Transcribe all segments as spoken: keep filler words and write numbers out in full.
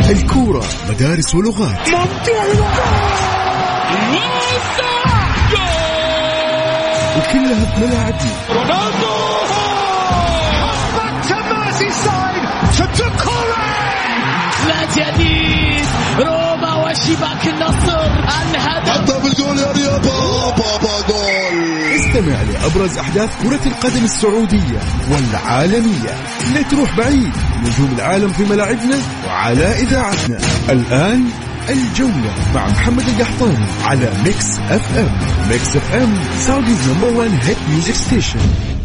الكورة مدارس ولغات. وكلها بملاعبنا. رونالدو لا جديد روما وشباك النصر الهدف بالجول يا رياض بابا جول. استمع لأبرز أحداث كرة القدم السعودية والعالمية. لا تروح بعيد، نجوم العالم في ملاعبنا وعلى إذاعتنا. الآن الجولة مع محمد القحطاني على ميكس اف ام. ميكس اف ام سعوديز نمبر وان هيت ميوزك ستيشن.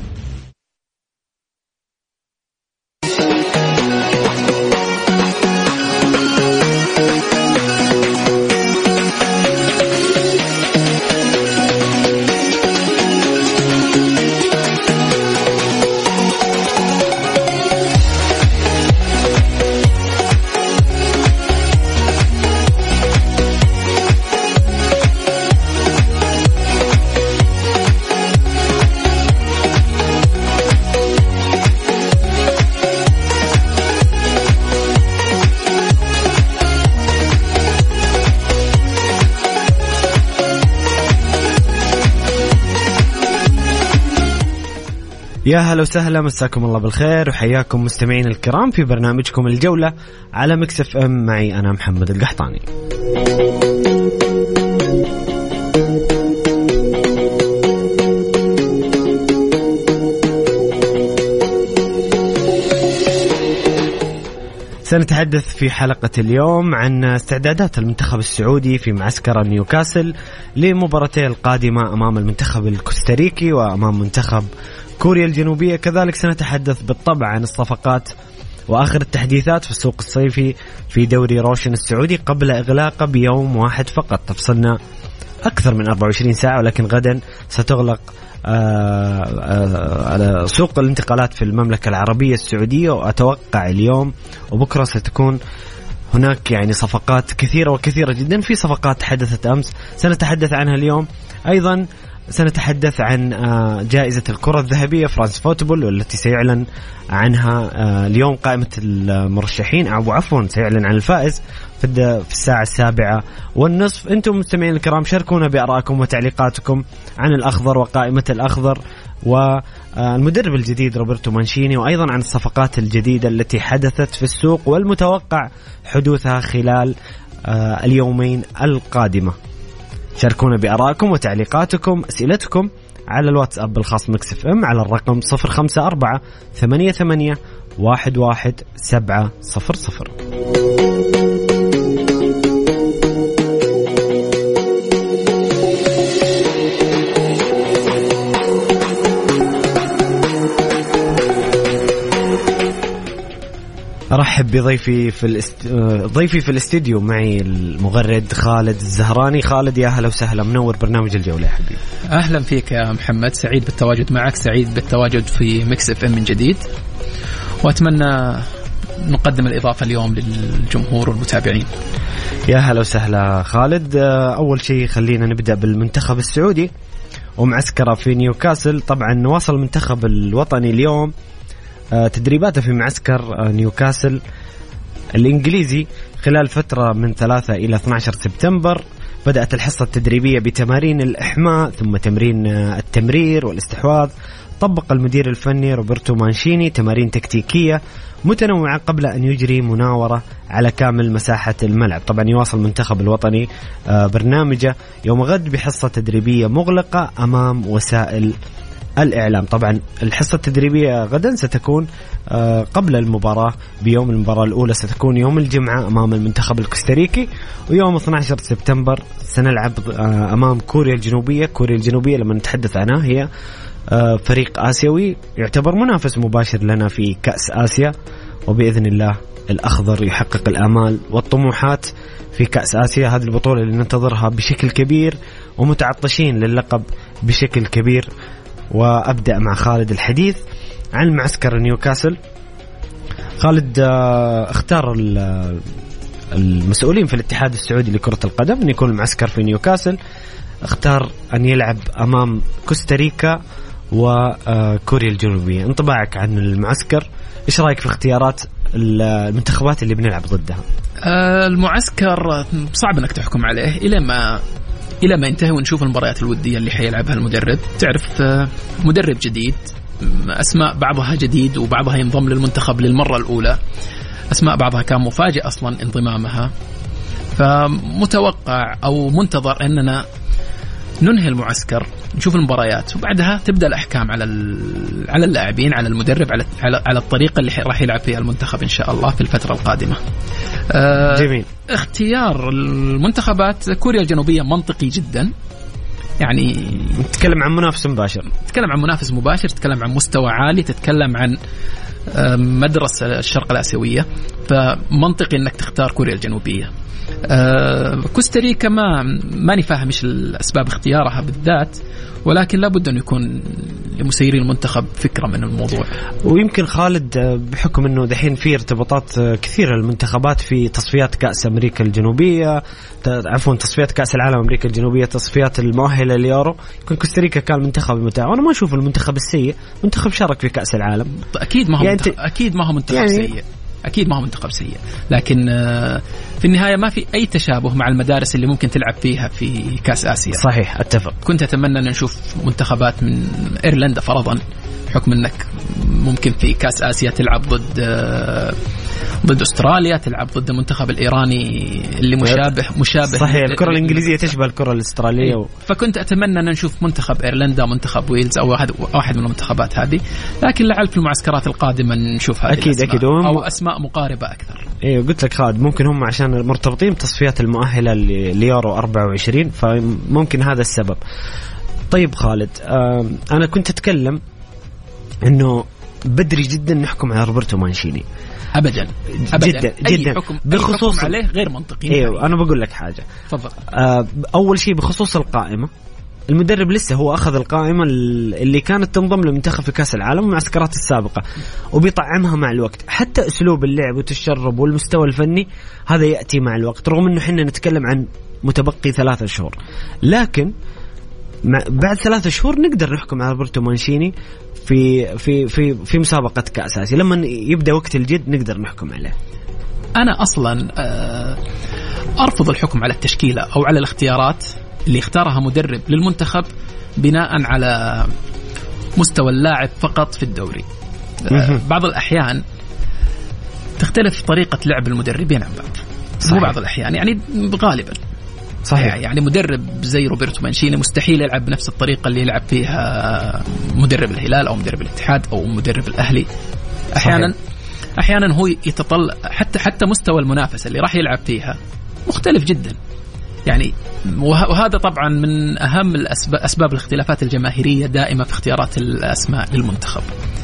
يا هلا وسهلا، مساكم الله بالخير وحياكم مستمعين الكرام في برنامجكم الجولة على ميكس اف ام. معي أنا محمد القحطاني. سنتحدث في حلقة اليوم عن استعدادات المنتخب السعودي في معسكر نيوكاسل لمباراتين القادمة أمام المنتخب الكوستاريكي وأمام منتخب كوريا الجنوبية. كذلك سنتحدث بالطبع عن الصفقات وآخر التحديثات في السوق الصيفي في دوري روشن السعودي قبل إغلاقه بيوم واحد فقط. تفصلنا أكثر من أربعة وعشرين ساعة، ولكن غدا ستغلق على سوق الانتقالات في المملكة العربية السعودية، وأتوقع اليوم وبكرة ستكون هناك يعني صفقات كثيرة وكثيرة جدا. في صفقات حدثت أمس سنتحدث عنها اليوم. أيضا سنتحدث عن جائزة الكرة الذهبية فرانس فوتبول والتي سيعلن عنها اليوم قائمة المرشحين، أو عفوا سيعلن عن الفائز في الساعة السابعة والنصف. أنتم مستمعين الكرام شاركونا بآرائكم وتعليقاتكم عن الأخضر وقائمة الأخضر والمدرب الجديد روبرتو مانشيني، وأيضا عن الصفقات الجديدة التي حدثت في السوق والمتوقع حدوثها خلال اليومين القادمة. شاركونا بآرائكم وتعليقاتكم أسئلتكم على الواتساب الخاص ميكس اف ام على الرقم صفر خمسة أربعة ثمانية ثمانية واحد واحد سبعة صفر صفر. أرحب بضيفي في الاست... ضيفي في الاستديو معي المغرد خالد الزهراني. خالد يا هلا وسهلا، منور برنامج الجولة يا حبيبي. أهلا فيك يا محمد، سعيد بالتواجد معك، سعيد بالتواجد في ميكس اف ام من جديد، وأتمنى نقدم الإضافة اليوم للجمهور والمتابعين. يا هلا وسهلا خالد. أول شيء خلينا نبدأ بالمنتخب السعودي ومعسكره في نيوكاسل. طبعا واصل المنتخب الوطني اليوم تدريباته في معسكر نيوكاسل الإنجليزي خلال فترة من ثلاثة إلى اثني عشر سبتمبر. بدأت الحصة التدريبية بتمارين الإحماء ثم تمرين التمرير والاستحواذ. طبق المدير الفني روبرتو مانشيني تمارين تكتيكية متنوعة قبل أن يجري مناورة على كامل مساحة الملعب. طبعا يواصل المنتخب الوطني برنامجه يوم غد بحصة تدريبية مغلقة أمام وسائل الإعلام. طبعا الحصة التدريبية غدا ستكون قبل المباراة بيوم. المباراة الأولى ستكون يوم الجمعة أمام المنتخب الكوستاريكي، ويوم اثني عشر سبتمبر سنلعب أمام كوريا الجنوبية. كوريا الجنوبية لما نتحدث عنها هي فريق آسيوي يعتبر منافس مباشر لنا في كأس آسيا، وبإذن الله الأخضر يحقق الآمال والطموحات في كأس آسيا. هذه البطولة اللي ننتظرها بشكل كبير ومتعطشين للقب بشكل كبير. وأبدأ مع خالد الحديث عن معسكر نيوكاسل. خالد اختار المسؤولين في الاتحاد السعودي لكرة القدم أن يكون المعسكر في نيوكاسل. اختار أن يلعب أمام كوستاريكا وكوريا الجنوبية. انطباعك عن المعسكر، إيش رأيك في اختيارات المنتخبات اللي بنلعب ضدها؟ المعسكر صعب انك تحكم عليه الى ما الى ما ينتهي ونشوف المباريات الوديه اللي حيلعبها المدرب. تعرف مدرب جديد، اسماء بعضها جديد وبعضها ينضم للمنتخب للمره الاولى، اسماء بعضها كان مفاجئ اصلا انضمامها. فمتوقع او منتظر اننا ننهي المعسكر، نشوف المباريات، وبعدها تبدا الاحكام على على اللاعبين، على المدرب، على على الطريقه اللي راح يلعب فيها المنتخب ان شاء الله في الفتره القادمه. أه جميل. اختيار المنتخبات كوريا الجنوبيه منطقي جدا، يعني تتكلم عن منافس مباشر، تتكلم عن منافس مباشر، تتكلم عن مستوى عالي، تتكلم عن مدرسه الشرق الاسيويه، فمنطقي انك تختار كوريا الجنوبيه. آه كوستاريكا ما ماني فاهم ايش الاسباب اختيارها بالذات، ولكن لابد أن يكون لمسيرين المنتخب فكرة من الموضوع. ويمكن خالد بحكم أنه دحين في ارتباطات كثيرة للمنتخبات في تصفيات كأس أمريكا الجنوبية، عفوا تصفيات كأس العالم أمريكا الجنوبية، تصفيات المؤهلة لليورو، يكون كوستاريكا كان المنتخب المتاع. وأنا ما أشوف المنتخب السيء، منتخب شارك في كأس العالم. أكيد ما هو يعني منتخب أكيد ما هو منتخب يعني سيء أكيد ما هو منتخب سيء، لكن في النهاية ما في أي تشابه مع المدارس اللي ممكن تلعب فيها في كأس آسيا. صحيح، أتفق. كنت أتمنى أن نشوف منتخبات من إيرلندا فرضا، بحكم أنك ممكن في كأس آسيا تلعب ضد ضد أستراليا، تلعب ضد المنتخب الإيراني اللي مشابه مشابه صحيح، الكرة الإنجليزية تشبه الكرة الأسترالية و... فكنت أتمنى أن نشوف منتخب إيرلندا، منتخب ويلز، أو واحد من المنتخبات هذه، لكن لعل في المعسكرات القادمة نشوف هذه أكيد أكيد وهم... أو أسماء مقاربة أكثر. إيه قلت لك خالد، ممكن هم عشان مرتبطين بتصفيات المؤهلة ليورو أربعة وعشرين، فممكن هذا السبب. طيب خالد، آه أنا كنت أتكلم إنه بدري جدا نحكم على روبرتو مانشيني. أبدا أبدا جدا جدا حكم بخصوص عليه غير منطقي. ايوه انا بقول لك حاجه. تفضل. آه اول شيء بخصوص القائمه، المدرب لسه هو اخذ القائمه اللي كانت تنضم للمنتخب في كاس العالم والمعسكرات السابقه، وبيطعمها مع الوقت. حتى اسلوب اللعب والتشرب والمستوى الفني هذا ياتي مع الوقت، رغم انه احنا نتكلم عن متبقي ثلاثة شهور، لكن بعد ثلاثة شهور نقدر نحكم على روبرتو مانشيني في في في في مسابقة كأس آسيا. لما يبدأ وقت الجد نقدر نحكم عليه. أنا أصلا أرفض الحكم على التشكيلة أو على الاختيارات اللي اختارها مدرب للمنتخب بناء على مستوى اللاعب فقط في الدوري. بعض الأحيان تختلف طريقة لعب المدربين عن بعض، مو بعض الأحيان يعني غالبا. صحيح. يعني مدرب زي روبرتو مانشيني مستحيل يلعب بنفس الطريقة اللي يلعب فيها مدرب الهلال أو مدرب الاتحاد أو مدرب الأهلي. أحيانا صحيح. أحيانا هو يتطلع حتى حتى مستوى المنافسة اللي راح يلعب فيها مختلف جدا يعني، وهذا طبعا من أهم الأسباب أسباب الاختلافات الجماهيرية دائمة في اختيارات الأسماء للمنتخب.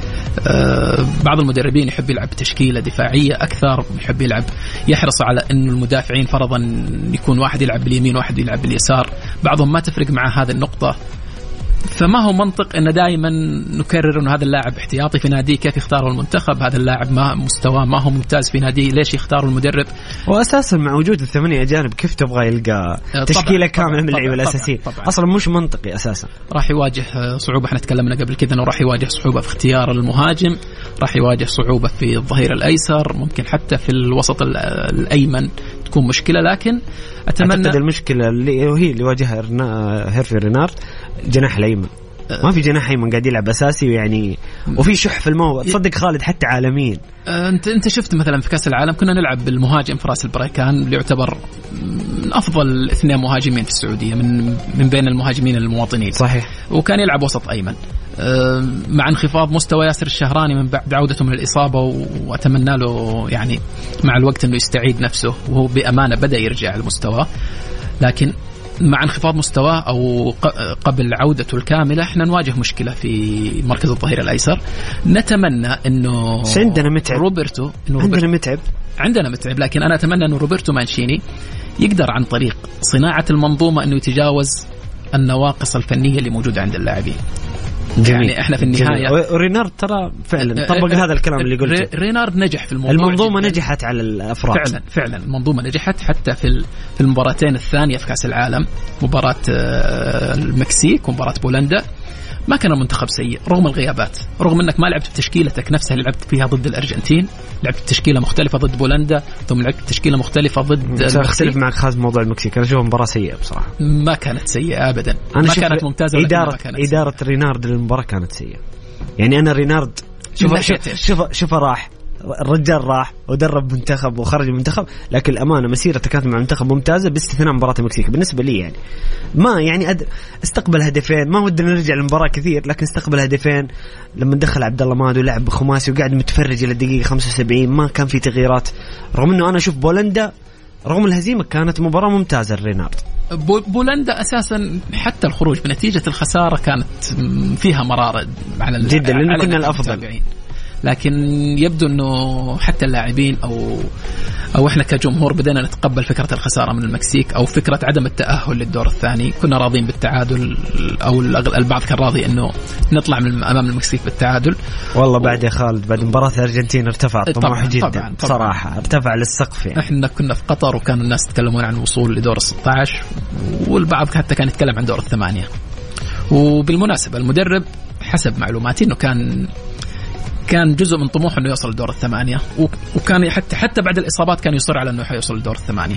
أه بعض المدربين يحب يلعب بتشكيلة دفاعية أكثر، يحب يلعب يحرص على أن المدافعين فرضا يكون واحد يلعب باليمين واحد يلعب باليسار، بعضهم ما تفرق مع هذه النقطة. فما هو منطق أن دائما نكرر أن هذا اللاعب احتياطي في ناديه، كيف يختاروا المنتخب؟ هذا اللاعب ما مستواه ما هو ممتاز في ناديه، ليش يختاروا المدرب؟ وأساسا مع وجود الثمانية أجانب كيف تبغى يلقى تشكيلة كاملة من اللعيبة الأساسيين؟ أصلا مش منطقي أساسا. راح يواجه صعوبة، احنا تكلمنا قبل كذا أنه راح يواجه صعوبة في اختيار المهاجم، راح يواجه صعوبة في الظهير الأيسر، ممكن حتى في الوسط الأيمن تكون مشكلة. لكن أتمنى أعتقد المشكلة اللي هي اللي واجهها هيرفي رينارد جناح الأيمن، ما في جناح أيمن قاعد يلعب أساسي يعني، وفي شح في الموضوع. تصدق خالد حتى عالميا أنت أنت شفت مثلا في كأس العالم كنا نلعب بالمهاجم فراس البريكان اللي يعتبر من أفضل اثنين مهاجمين في السعودية من من بين المهاجمين المواطنين. صحيح. وكان يلعب وسط أيمن مع انخفاض مستوى ياسر الشهراني من بعد عودته من الإصابة، وأتمنى له يعني مع الوقت أنه يستعيد نفسه، وهو بأمانة بدأ يرجع المستوى، لكن مع انخفاض مستواه أو قبل عودته الكاملة احنا نواجه مشكلة في مركز الظهير الأيسر. نتمنى أنه عندنا متعب روبرتو إنه عندنا روبرتو متعب عندنا متعب لكن أنا أتمنى أنه روبرتو مانشيني يقدر عن طريق صناعة المنظومة أنه يتجاوز النواقص الفنية اللي موجودة عند اللاعبين. جميل. يعني احنا في النهاية رينارد ترى فعلا طبق هذا الكلام اللي قلته. رينارد نجح في الموضوع، المنظومة نجحت على الأفراد فعلا فعلا المنظومة نجحت حتى في في المباراتين الثانية في كأس العالم، مباراة المكسيك ومباراة بولندا. ما كان المنتخب سيء رغم الغيابات، رغم أنك ما لعبت بتشكيلتك نفسها اللي لعبت فيها ضد الأرجنتين، لعبت تشكيلة مختلفة ضد بولندا، ثم لعبت تشكيلة مختلفة ضد أختلف معك خاز موضوع المكسيك، أنا أشوفها مباراة سيئة بصراحة. ما كانت سيئة أبدا، أنا ما كانت ممتازة. إدارة, إدارة رينارد للمباراة كانت سيئة. يعني أنا رينارد شوف شوف شوف, شوف راح الرجال راح ودرب منتخب وخرج المنتخب، لكن الأمانة مسيرته كانت مع المنتخب ممتازة باستثناء مباراة المكسيك بالنسبة لي. يعني ما يعني أد... استقبل هدفين، ما ودنا نرجع للمباراة كثير، لكن استقبل هدفين لما دخل عبد الله مادو لعب خماسي وقاعد متفرج إلى الدقيقة خمسة وسبعين، ما كان في تغييرات. رغم إنه أنا أشوف بولندا رغم الهزيمة كانت مباراة ممتازة الرينارد. بولندا أساسا حتى الخروج بنتيجة الخسارة كانت فيها مرارة على جدا لأنه كنا الأفضل، لكن يبدو أنه حتى اللاعبين أو أو إحنا كجمهور بدأنا نتقبل فكرة الخسارة من المكسيك أو فكرة عدم التأهل للدور الثاني. كنا راضين بالتعادل أو البعض كان راضي أنه نطلع من أمام المكسيك بالتعادل. والله بعد يا خالد بعد مباراة الأرجنتين ارتفع الطموح جدا طبعاً طبعاً صراحة، ارتفع للسقف. يعني إحنا كنا في قطر وكانوا الناس يتكلمون عن الوصول لدور الستة عشر والبعض حتى كان يتكلم عن دور الثمانية. وبالمناسبة المدرب حسب معلوماتي أنه كان كان جزء من طموحه انه يوصل لدور الثمانية، وكان حتى حتى بعد الاصابات كان يصر على انه حيوصل لدور الثمانية.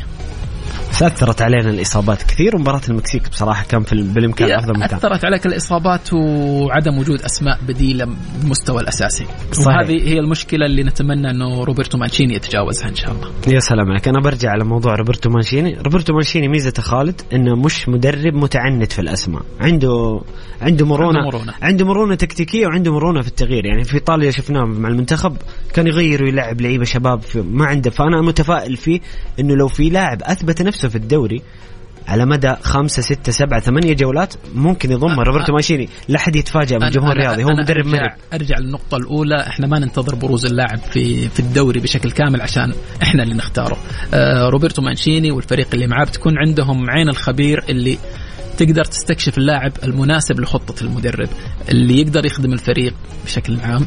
أثرت علينا الإصابات كثير، ومباراة المكسيك بصراحة كان في بالإمكان أفضل مكان. أثرت عليك الإصابات وعدم وجود أسماء بديلة بالمستوى الأساسي، وهذه هي المشكلة اللي نتمنى أنه روبرتو مانشيني يتجاوزها إن شاء الله. يا سلام عليك. أنا برجع على موضوع روبرتو مانشيني. روبرتو مانشيني ميزة خالد إنه مش مدرب متعنت في الأسماء، عنده عنده مرونة عنده مرونة, عنده مرونة تكتيكية وعنده مرونة في التغيير. يعني في إيطاليا شفناه مع المنتخب كان يغير ويلعب لعيبة شباب ما عنده، فأنا متفائل فيه إنه لو في لاعب أثبت نفسه في الدوري على مدى خمسة ستة سبعة ثمانية جولات ممكن يضم روبرتو مانشيني. لا حد يتفاجأ من الجمهور الرياضي، هو مدرب مرن. أرجع للنقطة الأولى، إحنا ما ننتظر بروز اللاعب في في الدوري بشكل كامل عشان إحنا اللي نختاره. آه روبرتو مانشيني والفريق اللي معاه بتكون عندهم عين الخبير اللي تقدر تستكشف اللاعب المناسب لخطة المدرب اللي يقدر يخدم الفريق بشكل عام.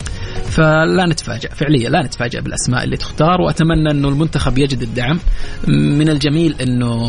فلا نتفاجأ فعليا، لا نتفاجأ بالأسماء اللي تختار، وأتمنى أنه المنتخب يجد الدعم. من الجميل أنه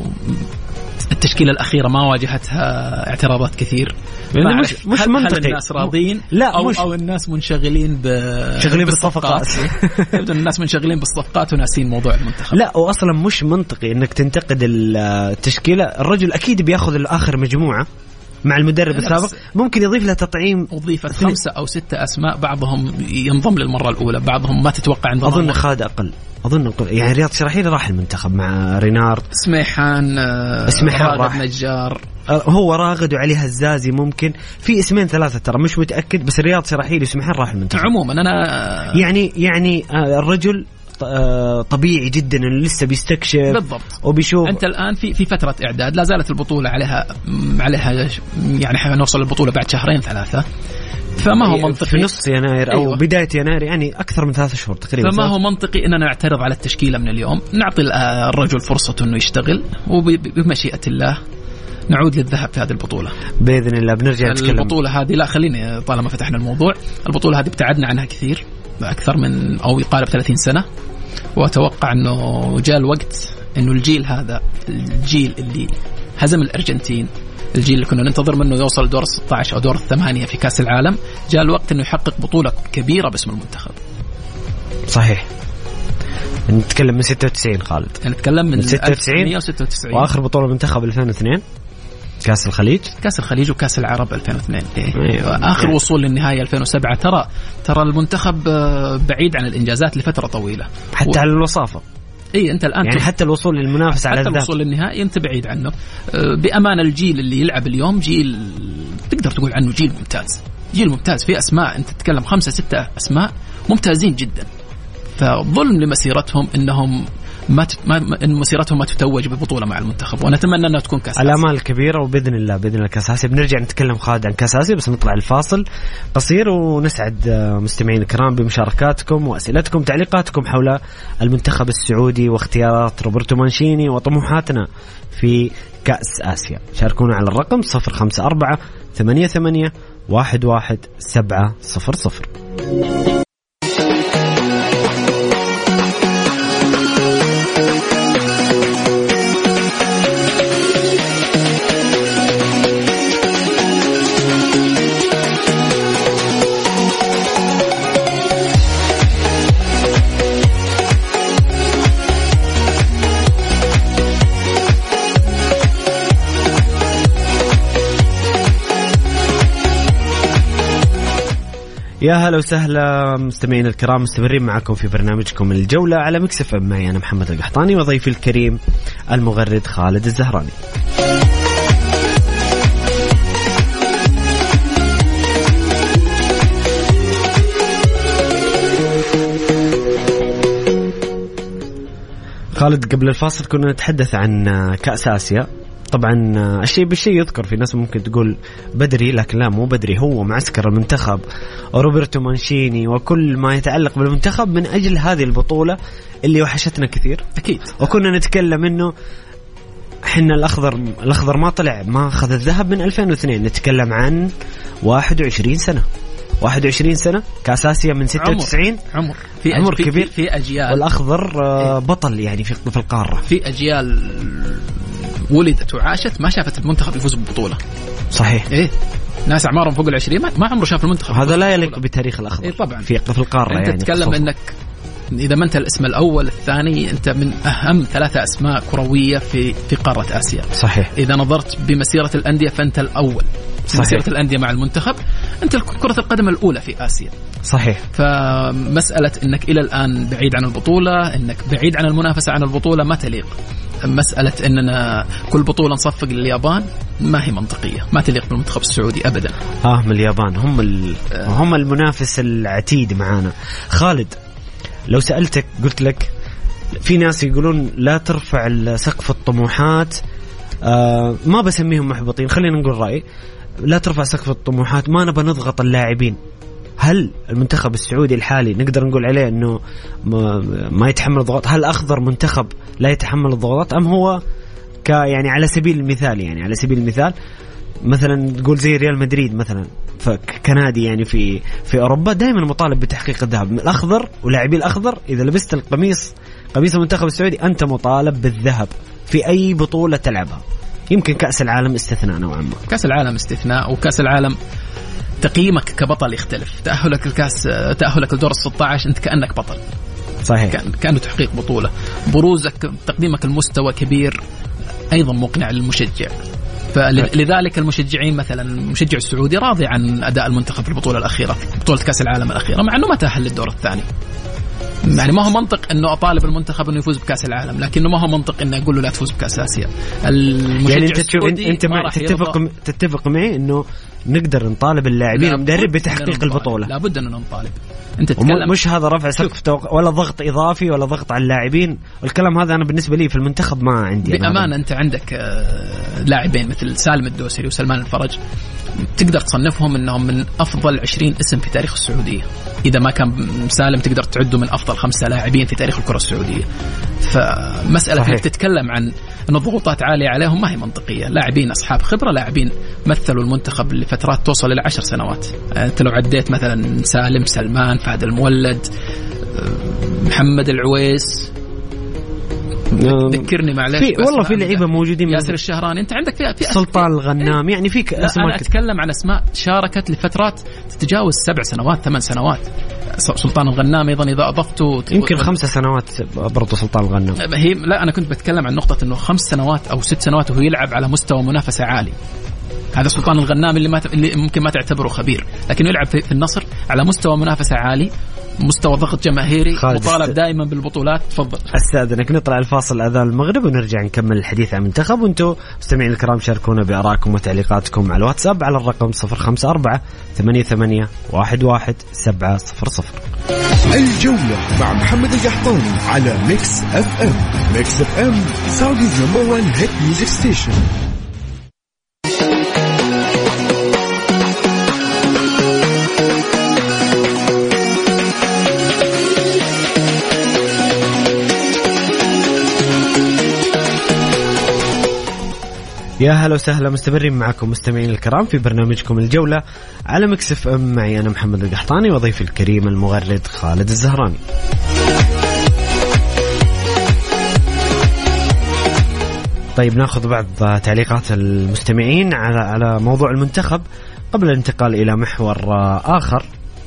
التشكيلة الأخيرة ما واجهتها اعتراضات كثير، يعني مش مش منطقي. الناس راضين لا أو, مش أو الناس منشغلين شغلين بالصفقات. يبدو الناس منشغلين بالصفقات وناسين موضوع المنتخب. لا وأصلا مش منطقي أنك تنتقد التشكيلة. الرجل أكيد بياخذ الآخر مجموعة مع المدرب السابق، ممكن يضيف له تطعيم. أضيفت خمسة أو ستة أسماء، بعضهم ينضم للمرة الأولى، بعضهم ما تتوقع انضمام. أظن خالد أقل، أظن أقل. يعني رياض شراحيل راح المنتخب مع رينارد، سميحان سميحان راغد نجار، هو راغد وعلي هزازي، ممكن في اسمين ثلاثة ترى مش متأكد، بس رياض شراحيل وسميحان راح المنتخب. عموما أنا يعني يعني الرجل طبيعي جدا انه لسه بيستكشف بالضبط وبيشوف. انت الان في في فتره اعداد، لا زالت البطوله عليها عليها يعني حنوصل للبطوله بعد شهرين ثلاثه، فما هو منطقي في نص يناير او أيوة. بدايه يناير، يعني اكثر من ثلاثة شهور تقريبا. فما هو منطقي اننا نعترض على التشكيله من اليوم، نعطي الرجل فرصته انه يشتغل، وبمشيئه الله نعود للذهب في هذه البطولة بإذن الله. بنرجع نتكلم البطولة هذه، لا خليني طالما فتحنا الموضوع، البطولة هذه ابتعدنا عنها كثير، أكثر من أو يقارب ثلاثين سنة، وأتوقع أنه جاء الوقت أنه الجيل هذا، الجيل اللي هزم الأرجنتين، الجيل اللي كنا ننتظر منه يوصل دور الستة عشر أو دور الثمانية في كأس العالم، جاء الوقت أنه يحقق بطولة كبيرة باسم المنتخب. صحيح. نتكلم من ستة وتسعين خالد، نتكلم من ستة وتسعين وآخر بطولة منتخب ألفين واثنين كأس الخليج، كأس الخليج وكأس العرب ألفين واثنين. أيوة. آخر يعني. وصول للنهاية ألفين وسبعة. ترى ترى المنتخب بعيد عن الإنجازات لفترة طويلة، حتى و... على الوصافة. إيه أنت الآن يعني حتى الوصول للمنافسة على الذهب، حتى الوصول للنهائي أنت بعيد عنه. بأمانة الجيل اللي يلعب اليوم جيل تقدر تقول عنه جيل ممتاز، جيل ممتاز في أسماء، أنت تتكلم خمسة ستة أسماء ممتازين جدا، فظلم لمسيرتهم إنهم ما تت... ما إن مسيرتهم ما تتوج ببطولة مع المنتخب، ونتمنى أنها تكون كأس آسيا. الآمال كبيرة، وبإذن الله بإذن الله كأس آسيا. بنرجع نتكلم خالد عن كأس آسيا، بس نطلع الفاصل قصير، ونسعد مستمعين الكرام بمشاركاتكم وأسئلتكم تعليقاتكم حول المنتخب السعودي واختيارات روبرتو مانشيني وطموحاتنا في كأس آسيا. شاركونا على الرقم صفر خمسة أربعة ثمانية ثمانية واحد واحد سبعة صفر صفر. يا هلا وسهلا مستمعين الكرام، مستمرين معكم في برنامجكم الجولة على ميكس اف ام. معي أنا محمد القحطاني وضيفي الكريم المغرد خالد الزهراني. خالد، قبل الفاصل كنا نتحدث عن كأس آسيا. طبعا الشيء بالشيء يذكر، في ناس ممكن تقول بدري، لكن لا مو بدري، هو معسكر المنتخب روبرتو مانشيني وكل ما يتعلق بالمنتخب من أجل هذه البطولة اللي وحشتنا كثير أكيد. وكنا نتكلم إنه حنا الأخضر الأخضر ما طلع، ما أخذ الذهب من ألفين واثنين، نتكلم عن واحد وعشرين سنة واحد وعشرين سنة كأس آسيا من ستة وتسعين. عمر, عمر. في عمر في كبير. في, في أجيال، والأخضر بطل يعني في في القارة. في أجيال ولدت وعاشت ما شافت المنتخب يفوز بالبطولة. صحيح. إيه، ناس أعمارهم فوق العشرين ما عمره شاف المنتخب. هذا لا يليق بتاريخ الأخضر. إيه طبعا. في في القارة أنت يعني تتكلم إنك إذا ما أنت الاسم الأول الثاني، أنت من أهم ثلاثة أسماء كروية في في قارة آسيا. صحيح. إذا نظرت بمسيرة الأندية فأنت الأول. صحيح. مسيرة الأندية مع المنتخب أنت كرة القدم الأولى في آسيا. صحيح. فمسألة إنك إلى الآن بعيد عن البطولة، إنك بعيد عن المنافسة عن البطولة ما تليق. مسألة إننا كل بطولة نصفق لليابان ما هي منطقية، ما تليق بالمنتخب السعودي أبدا. آه من اليابان هم ال... هم المنافس العتيد معانا. خالد، لو سألتك قلت لك في ناس يقولون لا ترفع سقف الطموحات، آه ما بسميهم محبطين، خلينا نقول رأي، لا ترفع سقف الطموحات، ما نبى نضغط اللاعبين. هل المنتخب السعودي الحالي نقدر نقول عليه أنه ما يتحمل الضغط؟ هل أخضر منتخب لا يتحمل الضغوطات، أم هو ك يعني على سبيل المثال يعني على سبيل المثال مثلا تقول زي ريال مدريد مثلا كنادي يعني في في أوروبا دائما مطالب بتحقيق الذهب. الأخضر ولاعبي الأخضر إذا لبست القميص قميص المنتخب السعودي أنت مطالب بالذهب في أي بطولة تلعبها. يمكن كأس العالم استثناء نوعا ما. كأس العالم استثناء، وكأس العالم تقييمك كبطل يختلف. تأهلك الكاس، تأهلك الدور الستة عشر أنت كأنك بطل. صحيح. كأنه تحقيق بطولة. بروزك، تقديمك المستوى كبير أيضا مقنع للمشجع. فلذلك المشجعين مثلا المشجع السعودي راضي عن أداء المنتخب في البطولة الأخيرة، بطولة كأس العالم الأخيرة، مع أنه ما تأهل للدور الثاني. يعني ما هو منطق أنه أطالب المنتخب أنه يفوز بكأس العالم، لكنه ما هو منطق أنه أقول له لا تفوز بكأس آسيا. يعني أنت تشوف أنت مع تتفق تتفق معي أنه نقدر نطالب اللاعبين والمدرب بتحقيق البطولة؟ لابد أن نطالب. أنت تتكلم مش هذا رفع سقف ولا ضغط إضافي ولا ضغط على اللاعبين، والكلام هذا أنا بالنسبة لي في المنتخب ما عندي. بأمانة أنت عندك لاعبين مثل سالم الدوسري وسلمان الفرج تقدر تصنفهم أنهم من أفضل عشرين اسم في تاريخ السعودية. إذا ما كان سالم تقدر تعده من أفضل خمسة لاعبين في تاريخ الكرة السعودية. فمسألة أنك تتكلم عن أن الضغوطات عالية عليهم ما هي منطقية. لاعبين أصحاب خبرة، لاعبين مثلوا المنتخب لفترات توصل إلى عشر سنوات. أنت لو عديت مثلا سالم، سلمان، فهد المولد، محمد العويس، ذكرني معلش والله في لعيبه موجودين، ياسر الشهراني، انت عندك في, في سلطان الغنام، يعني فيك اسماء. انا اتكلم عن اسماء شاركت لفترات تتجاوز سبع سنوات ثمان سنوات. سلطان الغنام ايضا اذا اضفته يمكن خمس سنوات برضو سلطان الغنام. هي لا، انا كنت بتكلم عن نقطه انه خمس سنوات او ست سنوات وهو يلعب على مستوى منافسه عالي. هذا سلطان الغنام اللي ما ت... اللي ممكن ما تعتبره خبير، لكنه يلعب في النصر على مستوى منافسه عالي، مستوى ضغط جماهيري، مطالب است... دائما بالبطولات. تفضل استاذنك نطلع الفاصل اذان المغرب ونرجع نكمل الحديث عن المنتخب. وانتم مستمعين الكرام شاركونا بارائكم وتعليقاتكم على الواتساب على الرقم صفر خمسة أربعة ثمانية ثمانية واحد واحد سبعة صفر صفر. الجولة مع محمد القحطاني على ميكس اف ام. ميكس اف ام سعوديز نمبر وان هيت ميوزك ستيشن. يا هلا وسهلا، مستمرين معكم مستمعين الكرام في برنامجكم الجولة على ميكس اف ام. معي أنا محمد القحطاني وضيفي الكريم المغرد خالد الزهراني. طيب ناخذ بعض تعليقات المستمعين على على موضوع المنتخب قبل الانتقال إلى محور آخر.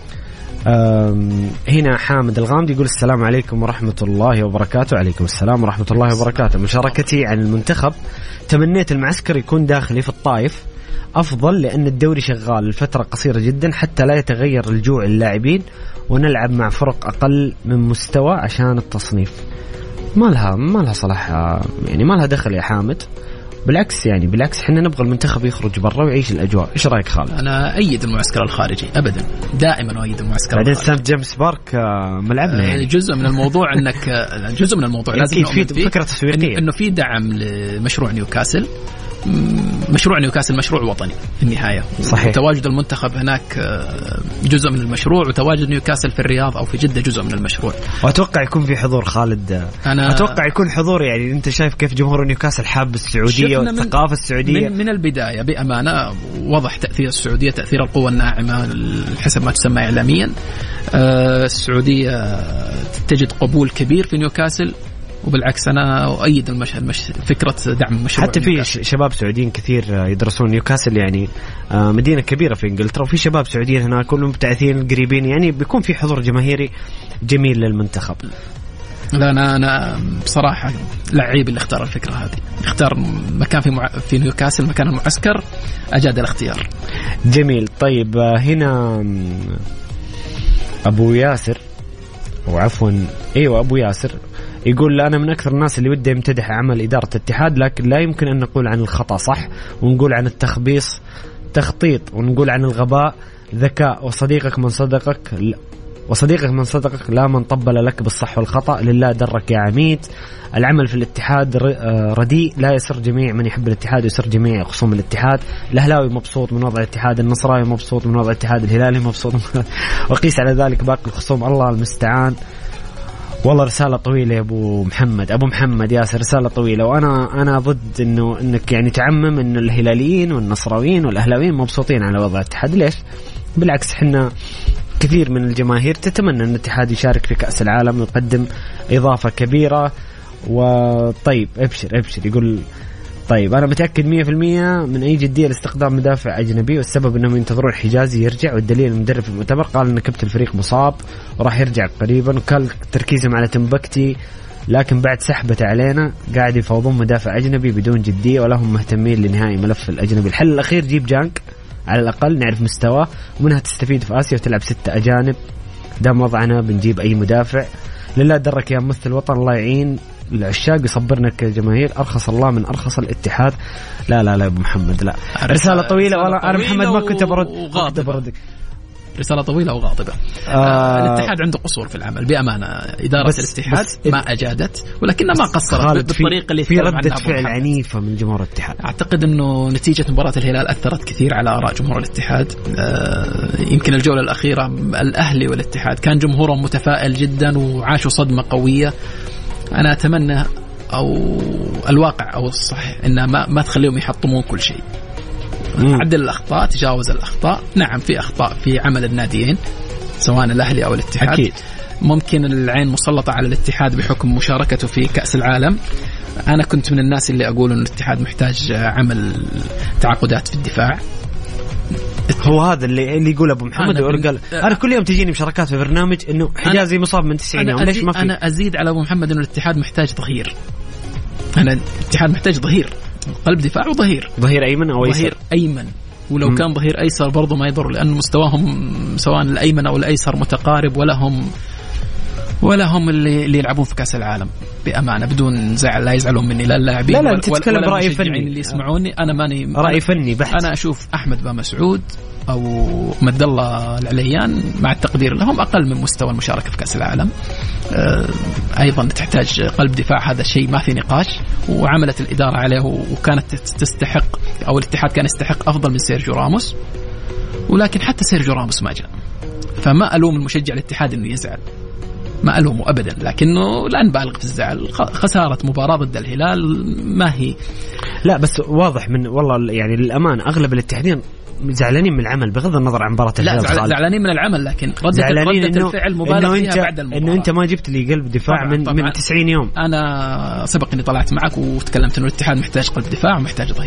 هنا حامد الغامدي يقول السلام عليكم ورحمة الله وبركاته. عليكم السلام ورحمة الله وبركاته. مشاركتي عن المنتخب، تمنيت المعسكر يكون داخلي في الطائف أفضل لأن الدوري شغال لفترة قصيرة جدا حتى لا يتغير الجوع اللاعبين ونلعب مع فرق أقل من مستوى عشان التصنيف. ما لها ما لها صلاح يعني، ما لها دخل يا حامد. بالعكس يعني بالعكس احنا نبغى المنتخب يخرج برا ويعيش الأجواء. إيش رأيك خالد؟ أنا أيد المعسكر الخارجي أبدا، دائما أيد المعسكر بعدين الخارجي. سانت جيمس بارك ملعبنا يعني. جزء من الموضوع أنك جزء من الموضوع لازم في فكرة تسويقية إنه في دعم لمشروع نيوكاسل. مشروع نيوكاسل مشروع وطني في النهاية. صحيح. تواجد المنتخب هناك جزء من المشروع، وتواجد نيوكاسل في الرياض أو في جدة جزء من المشروع. وأتوقع يكون في حضور خالد. أنا أتوقع يكون حضور يعني. أنت شايف كيف جمهور نيوكاسل حاب السعودية والثقافة السعودية من, من البداية بأمانة. وضح تأثير السعودية، تأثير القوة الناعمة حسب ما تسمى إعلاميا. السعودية تجد قبول كبير في نيوكاسل، وبالعكس أنا أؤيد المشهد مش فكرة دعم مشروع. حتى في شباب سعوديين كثير يدرسون نيوكاسل يعني مدينة كبيرة في إنجلترا، وفي شباب سعوديين هناك كلهم مبتعثين قريبين يعني، بيكون في حضور جماهيري جميل للمنتخب. لا أنا أنا بصراحة لعيب اللي اختار الفكرة هذه، اختار مكان في مع... في نيوكاسل مكان المعسكر، أجاد الاختيار. جميل. طيب هنا أبو ياسر وعفوا أيوة أبو ياسر يقول أنا من أكثر الناس اللي ودي يمتدح عمل إدارة الاتحاد، لكن لا يمكن أن نقول عن الخطأ صح، ونقول عن التخبيص تخطيط، ونقول عن الغباء ذكاء، وصديقك من صدقك وصديقك من صدقك لا من طبل لك بالصح والخطأ، لله درك يا عميد. العمل في الاتحاد رديء، لا يسر جميع من يحب الاتحاد ويسر جميع خصوم الاتحاد. الأهلاوي مبسوط من وضع الاتحاد، النصراوي مبسوط من وضع الاتحاد، الهلالي مبسوط وقيس على ذلك باقي الخصوم، الله المستعان. والله رسالة طويلة يا أبو محمد. أبو محمد ياسر رسالة طويلة، وأنا أنا ضد إنه إنك يعني تعمم إنه الهلاليين والنصراويين والأهلاويين مبسوطين على وضع الاتحاد. ليش؟ بالعكس حنا كثير من الجماهير تتمنى أن الاتحاد يشارك في كأس العالم ويقدم إضافة كبيرة. وطيب ابشر ابشر يقول طيب أنا متأكد مية في المية من أي جدية لاستخدام مدافع أجنبي، والسبب أنهم ينتظرون حجازي يرجع، والدليل المدرب في المؤتمر قال أن كابتن الفريق مصاب وراح يرجع قريبا، وكان تركيزهم على تنبكتي، لكن بعد سحبته علينا قاعد يفوضون مدافع أجنبي بدون جدية ولا هم مهتمين لنهاية ملف الأجنبي. الحل الأخير جيب جانك على الأقل نعرف مستواه، ومنها تستفيد في آسيا وتلعب ستة أجانب. دام وضعنا بنجيب أي مدافع. لله درك يا ممثل الوطن، الله يعين العشاق يصبرنا كجماهير. أرخص الله من أرخص الاتحاد. لا لا لا يا أبو محمد لا. رسالة طويلة والله أنا محمد ما كنت برد بردك. رسالة طويلة وغاضبة. آه الاتحاد عنده قصور في العمل بأمانة. إدارة بس الاتحاد بس ما أجادت، ولكنها ما قصرت بالطريقة اللي في ردة فعل عنيفة من جمهور الاتحاد. أعتقد أنه نتيجة مباراة الهلال أثرت كثير على آراء جمهور الاتحاد. آه يمكن الجولة الأخيرة الأهلي والاتحاد كان جمهورهم متفائل جدا وعاشوا صدمة قوية. أنا أتمنى أو الواقع أو الصح إنه ما ما تخليهم يحطمون كل شيء. عدل الأخطاء، تجاوز الأخطاء. نعم في أخطاء في عمل الناديين سواء الأهلي أو الاتحاد. أكيد. ممكن العين مسلطة على الاتحاد بحكم مشاركته في كأس العالم. أنا كنت من الناس اللي أقول أن الاتحاد محتاج عمل تعاقدات في الدفاع. هو هذا اللي اللي يقول أبو محمد. قال أنا كل يوم تجيني مشاركات في برنامج إنه حجازي مصاب من تسعين يوم. ليش ما في؟ أنا أزيد على أبو محمد إنه الاتحاد محتاج ظهير. أنا الاتحاد محتاج ظهير، قلب دفاع وظهير. ظهير أيمن أو أيسر؟ ظهير أيمن، ولو م. كان ظهير أيسر برضو ما يضر، لأن مستواهم سواء الأيمن أو الأيسر متقارب، ولا هم ولا هم اللي, اللي يلعبون في كأس العالم بأمانة بدون زعل. لا يزعلون مني لا اللاعبين لا لا أنت تتكلم برأي فني اللي يسمعوني. أنا ماني رأي فني بحت. أنا أشوف أحمد بامسعود أو مد الله العليان مع التقدير لهم أقل من مستوى المشاركة في كأس العالم. أيضا تحتاج قلب دفاع، هذا شيء ما في نقاش، وعملت الإدارة عليه وكانت تستحق أو الاتحاد كان يستحق أفضل من سيرجيو راموس، ولكن حتى سيرجيو راموس ما جاء. فما ألوم المشجع الاتحاد إنه يزعل، ما ألومه أبدا، لكنه لا نبالغ في الزعل. خسارة مباراة ضد الهلال ما هي. لا بس واضح من والله يعني للأمان أغلب الاتحادين زعلانين من العمل بغض النظر عن مباراة الهلال. لا زعلانين من العمل، لكن ردة, ردة الفعل مبالغ فيها بعد المباراة. إنه أنت ما جبت لي قلب دفاع طبعًا من طبعًا من تسعين يوم. أنا سبق إني طلعت معك وتكلمت إنه الاتحاد محتاج قلب دفاع ومحتاج ظهير.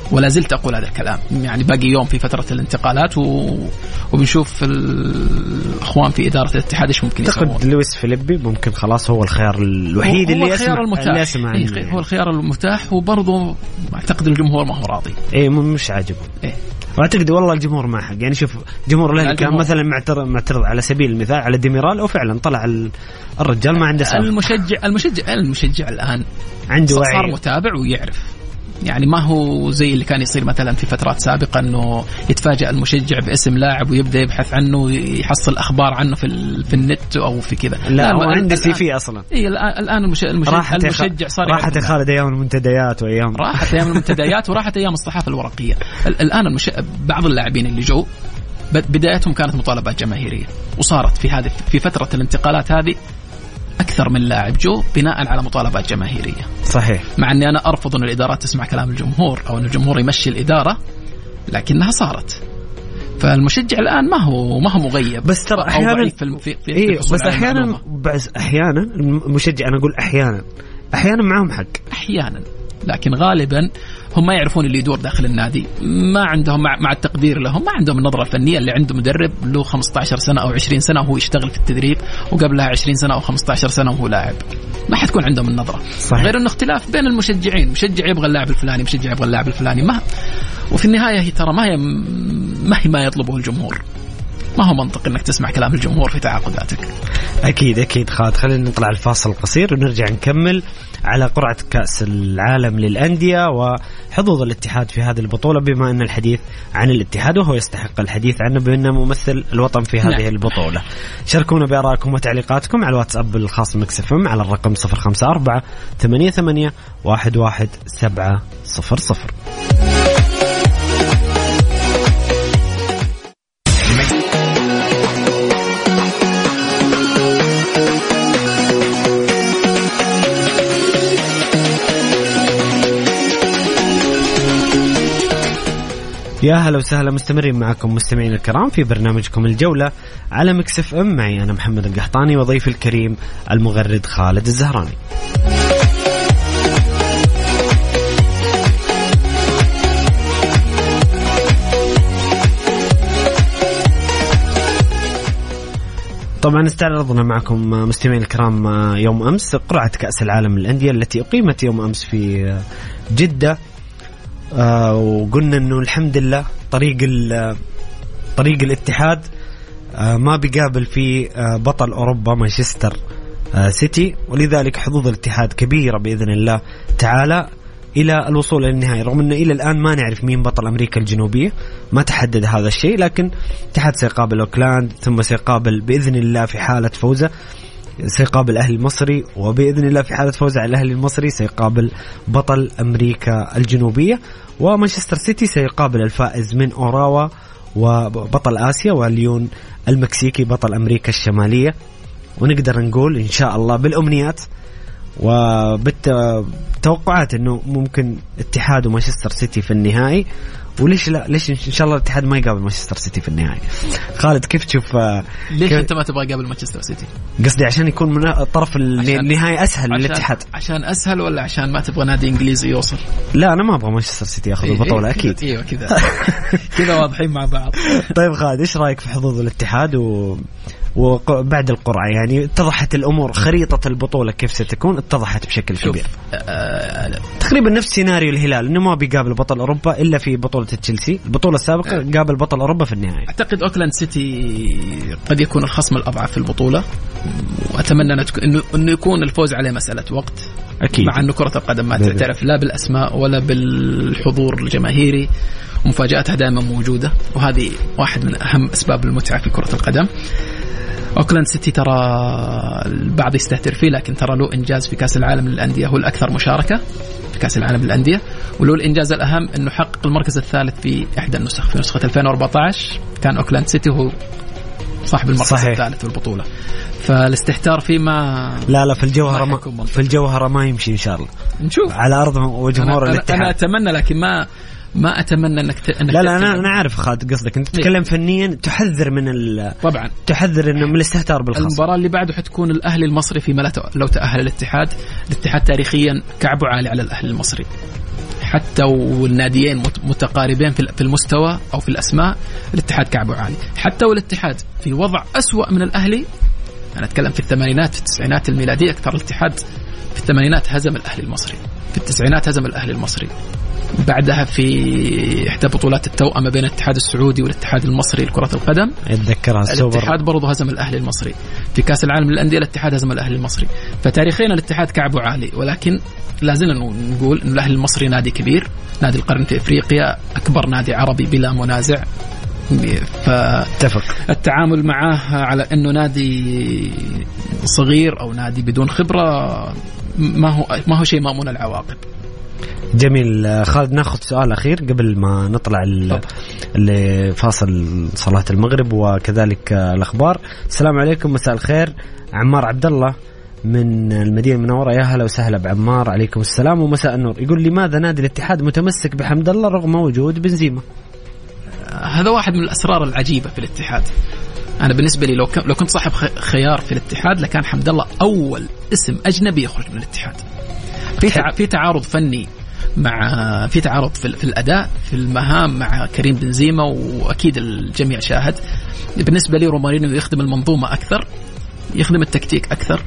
ولا زلت أقول هذا الكلام. يعني باقي يوم في فترة الانتقالات و... وبنشوف الأخوان في إدارة الاتحاد إيش ممكن يسوون. أعتقد لويس فيليبي ممكن خلاص هو الخيار الوحيد هو اللي الخيار المتاح. اللي إيه هو الخيار المتاح، وبرضه أعتقد الجمهور ما هو راضي. إيه مش عاجبه. إيه واعتقد والله الجمهور ما حق. يعني شوف جمهور الاهلي كان مثلا معترض معترض على سبيل المثال على ديميرال، وفعلا طلع الرجال ما عنده سالفه. المشجع المشجع المشجع الان عنده وعي، صار متابع ويعرف. يعني ما هو زي اللي كان يصير مثلا في فترات سابقة أنه يتفاجأ المشجع باسم لاعب ويبدأ يبحث عنه، يحصل أخبار عنه في في النت أو في كذا. لا, لا هو عنده سي في أصلا. إيه الآن المشجع, المشجع صار راحت يا خالد أيام المنتديات وأيام راحت أيام المنتديات وراحت أيام الصحافة الورقية. الآن المش... بعض اللاعبين اللي جو بدايتهم كانت مطالبات جماهيرية، وصارت في هذه في فترة الانتقالات هذه أكثر من لاعب جو بناء على مطالبات جماهيرية. صحيح. مع أني أنا أرفض أن الإدارات تسمع كلام الجمهور أو أن الجمهور يمشي الإدارة، لكنها صارت. فالمشجع الآن ما هو ما هو مغيب. بس ترى أحيانا في في في إيه بس أحيانا بس أحيانا المشجع، أنا أقول أحيانا أحيانا معهم حق أحيانا، لكن غالبا هم ما يعرفون اللي يدور داخل النادي، ما عندهم مع, مع التقدير لهم، ما عندهم النظرة الفنية. اللي عنده مدرب له خمسة عشر سنة أو عشرين سنة وهو يشتغل في التدريب، وقبلها عشرين سنة أو خمسة عشر سنة وهو لاعب، ما حتكون عندهم النظرة. صحيح. غير إنه اختلاف بين المشجعين، مشجع يبغى اللاعب الفلاني، مشجع يبغى اللاعب الفلاني، ما وفي النهاية هي ترى ما هي ما هي ما يطلبه الجمهور. ما هو منطق انك تسمع كلام الجمهور في تعاقداتك. اكيد اكيد. خالد خلينا نطلع الفاصل القصير ونرجع نكمل على قرعة كأس العالم للأندية وحظوظ الاتحاد في هذه البطولة، بما أن الحديث عن الاتحاد وهو يستحق الحديث عنه بأنه ممثل الوطن في هذه نعم. البطولة. شاركونا بآرائكم وتعليقاتكم على الواتساب الخاص مكس اف ام على الرقم صفر خمسة أربعة ثمانية ثمانية واحد واحد سبعة صفر صفر. يا هلا وسهلا، مستمرين معكم مستمعين الكرام في برنامجكم الجولة على مكس اف ام. معي أنا محمد القحطاني وضيفي الكريم المغرد خالد الزهراني. طبعا استعرضنا معكم مستمعين الكرام يوم أمس قرعة كأس العالم للأندية التي أقيمت يوم أمس في جدة. آه وقلنا انه الحمد لله طريق طريق الاتحاد آه ما بيقابل في آه بطل اوروبا مانشستر آه سيتي، ولذلك حظوظ الاتحاد كبيره باذن الله تعالى الى الوصول الى النهايه، رغم انه الى الان ما نعرف مين بطل امريكا الجنوبيه، ما تحدد هذا الشيء، لكن الاتحاد سيقابل اوكلاند، ثم سيقابل باذن الله في حاله فوزه سيقابل الأهلي المصري، وبإذن الله في حالة فوز على الأهلي المصري سيقابل بطل أمريكا الجنوبية، ومانشستر سيتي سيقابل الفائز من أوراوا وبطل آسيا، واليون المكسيكي بطل أمريكا الشمالية. ونقدر نقول إن شاء الله بالأمنيات وبالتوقعات أنه ممكن اتحاد ومانشستر سيتي في النهائي. وليش لا؟ ليش إن شاء الله الاتحاد ما يقابل مانشستر سيتي في النهائي؟ خالد كيف تشوف؟ ليش كيف أنت ما تبغى يقابل مانشستر سيتي؟ قصدي عشان يكون من طرف النهائي أسهل للاتحاد. عشان أسهل ولا عشان ما تبغى نادي إنجليزي يوصل؟ لا أنا ما أبغى مانشستر سيتي ياخذ إيه البطولة. إيه أكيد. أيوة كذا كذا واضحين مع بعض. طيب خالد إيش رأيك في حظوظ الاتحاد و وبعد القرعة؟ يعني اتضحت الأمور، خريطة البطولة كيف ستكون اتضحت بشكل كبير. آه تقريبا نفس سيناريو الهلال، إنه ما بيقابل بطل أوروبا إلا في بطولة تشيلسي، البطولة السابقة آه. قابل بطل أوروبا في النهاية. أعتقد أوكلاند سيتي قد يكون الخصم الأضعف في البطولة، وأتمنى إنه إنه يكون الفوز عليه مسألة وقت. أكيد. مع أن كرة القدم ما تعترف لا بالأسماء ولا بالحضور الجماهيري، ومفاجآتها دائما موجودة، وهذه واحد من أهم أسباب المتعة في كرة القدم. أوكلاند سيتي ترى البعض يستهتر فيه، لكن ترى له إنجاز في كأس العالم للأندية، هو الأكثر مشاركة في كأس العالم للأندية، وله الإنجاز الأهم أنه حقق المركز الثالث في إحدى النسخ. في نسخة ألفين وأربعة عشر كان أوكلاند سيتي هو صاحب المركز صحيح. الثالث في البطولة، فالاستهتار فيه ما لا لا في الجوهرة ما في الجوهرة ما يمشي إن شاء الله. نشوف على أرض وجمهور أنا, الاتحاد. أنا أتمنى، لكن ما ما أتمنى أنك, ت... أنك لا لا أنا أنا عارف خالد قصدك، أنت تتكلم فنيا، تحذر من ال طبعا تحذر إنه من الاستهتار بالخصم. المباراة اللي بعده حتكون الأهلي المصري في ملأ لو تأهل الاتحاد. الاتحاد تاريخيا كعبه عالي على الأهلي المصري، حتى والناديين متقاربين في المستوى أو في الأسماء، الاتحاد كعبه عالي. حتى والاتحاد في وضع أسوأ من الأهلي، أنا أتكلم في الثمانينات في التسعينات الميلادية، أكثر الاتحاد في الثمانينات هزم الأهلي المصري، في التسعينات هزم الأهلي المصري، بعدها في إحدى بطولات التوأمة بين الاتحاد السعودي والاتحاد المصري لكرة القدم اتذكرها السوبر، الاتحاد برضه هزم الأهلي المصري. في كأس العالم للأندية الاتحاد هزم الأهلي المصري. فتاريخيا الاتحاد كعبه عالي، ولكن لازلنا نقول إن الأهلي المصري نادي كبير، نادي القرن في إفريقيا، أكبر نادي عربي بلا منازع. فالتعامل معه على أنه نادي صغير أو نادي بدون خبرة ما هو ما هو شيء مأمون العواقب. جميل. خالد ناخذ سؤال أخير قبل ما نطلع اللي فاصل صلاة المغرب وكذلك الأخبار. السلام عليكم، مساء الخير، عمار عبد الله من المدينة المنورة. يا هلا وسهلا بعمار. عليكم السلام ومساء النور. يقول لماذا نادي الاتحاد متمسك بحمد الله رغم وجود بنزيما؟ هذا واحد من الأسرار العجيبة في الاتحاد. أنا بالنسبة لي لو لو كنت صاحب خيار في الاتحاد لكان حمد الله أول اسم أجنبي يخرج من الاتحاد. في في تعارض فني مع في تعارض في, في الأداء في المهام مع كريم بنزيما، وأكيد الجميع شاهد. بالنسبة لي رومارينيو يخدم المنظومة أكثر، يخدم التكتيك أكثر.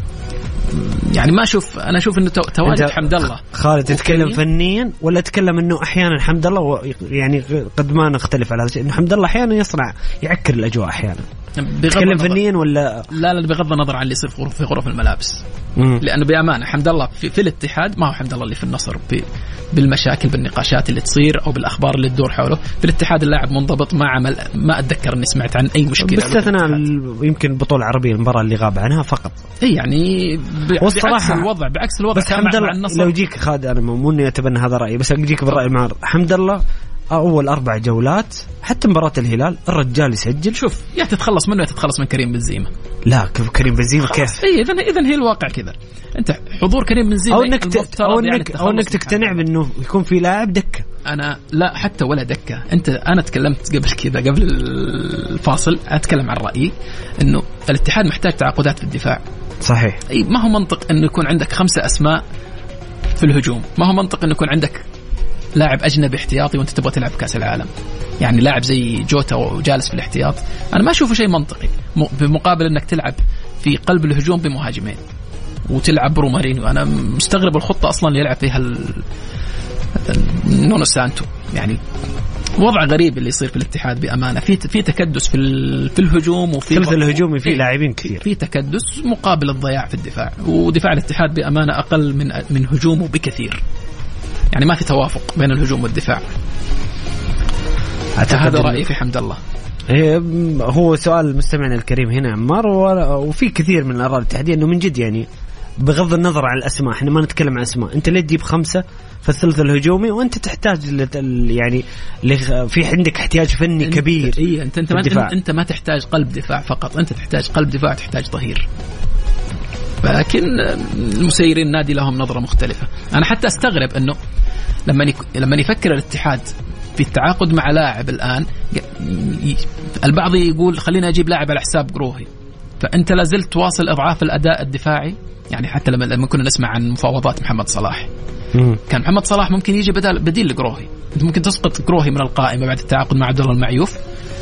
يعني ما أشوف أنا أشوف إنه تواجد حمد الله. خالد تتكلم فنيا ولا تتكلم إنه أحيانا حمد الله يعني قد ما نختلف على هذا الشيء، إنه حمد الله أحيانا يصنع يعكر الأجواء أحيانا. تتكلم فنيا ولا لا لا بغض النظر عن اللي يصير في غرف الملابس. مم. لأنه بأمانة حمد الله في, في الاتحاد ما هو حمد الله اللي في النصر بالمشاكل بالنقاشات اللي تصير أو بالأخبار اللي تدور حوله. في الاتحاد اللاعب منضبط، ما عمل ما أتذكر إني سمعت عن أي مشكلة باستثناء يمكن البطولة العربية المباراة اللي غاب عنها فقط. إيه يعني بعكس الوضع بعكس الوضع بس حمد الله لو يجيك خالد أنا مو إني أتبنى هذا رأيي، بس أجيك بالرأي مع حمد الله أول أربع جولات حتى مباراة الهلال الرجال يسجل. شوف يا تتخلص منه يا تتخلص من كريم بنزيما. لا كريم بنزيما كيف؟ إيه إذا إذا هي الواقع كذا. أنت حضور كريم بنزيما أو إنك أو إنك أو إنك تقتنع بأنه يكون في لاعب دكة. أنا لا حتى ولا دكة. أنت أنا تكلمت قبل كذا قبل الفاصل أتكلم عن رأيي إنه الاتحاد محتاج تعاقدات في الدفاع. صحيح. أي ما هو منطق إنه يكون عندك خمسة أسماء في الهجوم، ما هو منطق إنه يكون عندك لاعب أجنبي احتياطي وأنت تبغى تلعب كأس العالم. يعني لاعب زي جوتا وجالس في الاحتياط أنا ما أشوفه شيء منطقي، بمقابل أنك تلعب في قلب الهجوم بمهاجمين وتلعب برومارينيو. أنا مستغرب الخطة أصلا اللي يلعب فيها نونو سانتو. يعني وضع غريب اللي يصير في الاتحاد بأمانة. في في تكدس في في الهجوم وفي ثلث الهجومي في لاعبين كثير، في تكدس مقابل الضياع في الدفاع، ودفاع الاتحاد بأمانة أقل من من هجومه بكثير. يعني ما في توافق بين الهجوم والدفاع. هذا رأيي في حمد الله. هو سؤال مستمعنا الكريم هنا عمار، وفي كثير من الآراء الاتحادية إنه من جد يعني بغض النظر عن الأسماء، إحنا ما نتكلم عن أسماء، أنت ليه تجيب خمسة في الثلث الهجومي وأنت تحتاج يعني في عندك احتياج فني انت كبير. إيه أنت أنت ما, أنت ما تحتاج قلب دفاع فقط، أنت تحتاج قلب دفاع، تحتاج ظهير. لكن المسيرين النادي لهم نظرة مختلفة. أنا حتى أستغرب أنه لما لما يفكر الاتحاد في التعاقد مع لاعب الآن، البعض يقول خلينا أجيب لاعب على حساب قروهي، فأنت لازلت تواصل إضعاف الأداء الدفاعي. يعني حتى لما لما كنا نسمع عن مفاوضات محمد صلاح، كان محمد صلاح ممكن يجي بدل بديل لقروهي. أنت ممكن تسقط قروهي من القائمة بعد التعاقد مع عبد الله المعيوف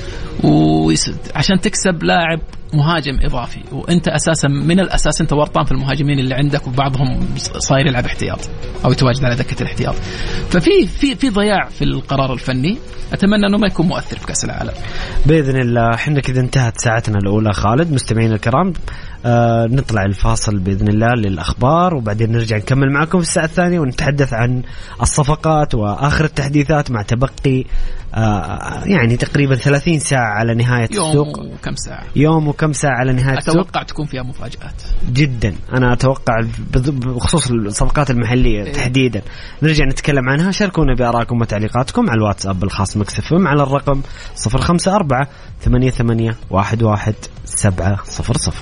وعشان تكسب لاعب مهاجم إضافي، وأنت أساسا من الأساس أنت ورطان في المهاجمين اللي عندك، وبعضهم صاير يلعب احتياط أو يتواجد على دكة الاحتياط. ففي في في ضياع في القرار الفني. أتمنى أنه ما يكون مؤثر في كأس العالم بإذن الله. حنا كذا انتهت ساعتنا الأولى خالد. مستمعين الكرام آه نطلع الفاصل بإذن الله للأخبار، وبعدين نرجع نكمل معكم في الساعة الثانية ونتحدث عن الصفقات وآخر التحديثات، مع تبقي آه يعني تقريبا ثلاثين ساعة على نهاية يوم السوق. وكم ساعة يوم وكم ساعة على نهاية السوق. أتوقع تكون فيها مفاجآت جدا. أنا أتوقع بخصوص الصفقات المحلية إيه. تحديدا نرجع نتكلم عنها. شاركونا بآرائكم وتعليقاتكم على الواتساب الخاص مكسفم على الرقم صفر خمسة أربعة ثمانية ثمانية واحد واحد سبعة صفر صفر.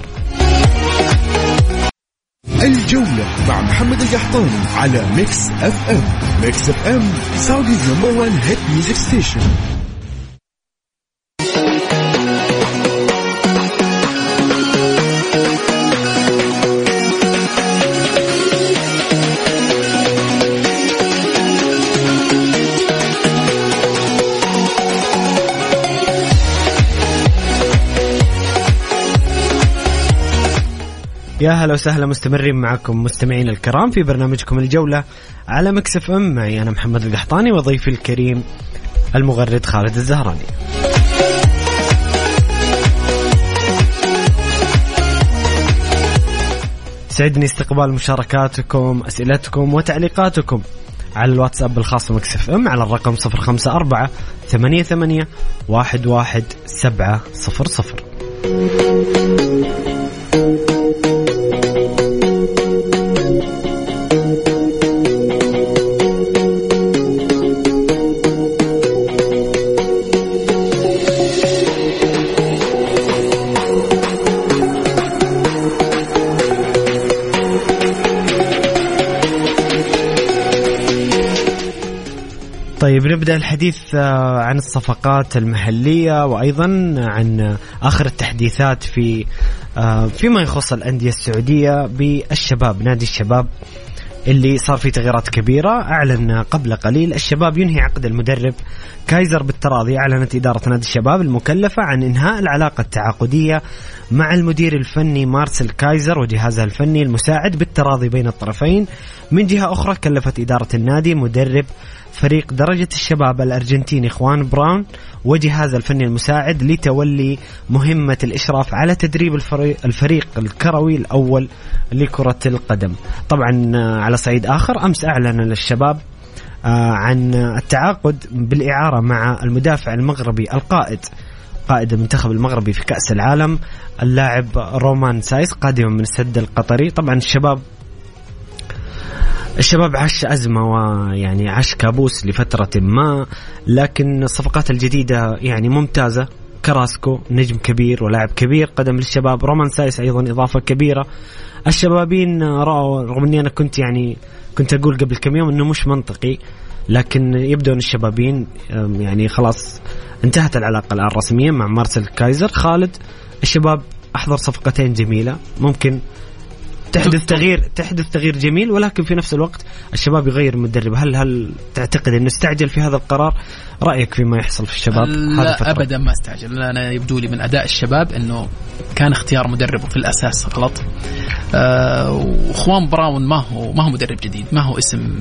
الجولة مع محمد القحطاني على ميكس اف ام. ميكس اف ام سعوديز نمبر وان هيت ميوزك ستيشن. يا هلا وسهلا، مستمرين معكم مستمعين الكرام في برنامجكم الجولة على مكس اف ام. معي أنا محمد القحطاني وضيفي الكريم المغرد خالد الزهراني. سعدني استقبال مشاركاتكم، أسئلتكم وتعليقاتكم على الواتساب الخاص بمكس اف ام على الرقم صفر خمسة أربعة ثمانية ثمانية واحد واحد سبعة صفر صفر. طيب نبدأ الحديث عن الصفقات المحلية وأيضا عن آخر التحديثات في فيما يخص الأندية السعودية بالشباب. نادي الشباب اللي صار فيه تغييرات كبيرة، أعلن قبل قليل الشباب ينهي عقد المدرب كايزر بالتراضي. أعلنت إدارة نادي الشباب المكلفة عن إنهاء العلاقة التعاقدية مع المدير الفني مارسيل كايزر وجهازه الفني المساعد بالتراضي بين الطرفين. من جهة أخرى كلفت إدارة النادي مدرب فريق درجة الشباب الأرجنتيني خوان براون وجهاز الفني المساعد لتولي مهمة الإشراف على تدريب الفريق الكروي الأول لكرة القدم. طبعا على صعيد آخر، أمس أعلن الشباب عن التعاقد بالإعارة مع المدافع المغربي القائد قائد المنتخب المغربي في كأس العالم اللاعب رومان سايس قادما من السد القطري. طبعا الشباب الشباب عاش أزمة ويعني عاش كابوس لفترة ما، لكن الصفقات الجديدة يعني ممتازة. كراسكو نجم كبير ولاعب كبير قدم للشباب، رومان سايس أيضا إضافة كبيرة. الشبابين رأوا، رغم أني أنا كنت يعني كنت أقول قبل كم يوم أنه مش منطقي، لكن يبدو أن الشبابين يعني خلاص انتهت العلاقة الآن رسميا مع مارسيل كايزر. خالد، الشباب أحضر صفقتين جميلة، ممكن تحدث تغيير تحدث تغيير جميل، ولكن في نفس الوقت الشباب يغير مدرب. هل هل تعتقد انه استعجل في هذا القرار؟ رايك فيما يحصل في الشباب؟ لا ابدا ما استعجل. انا يبدو لي من اداء الشباب انه كان اختيار مدربه في الاساس غلط. آه وخوان براون ما هو ما هو مدرب جديد، ما هو اسم،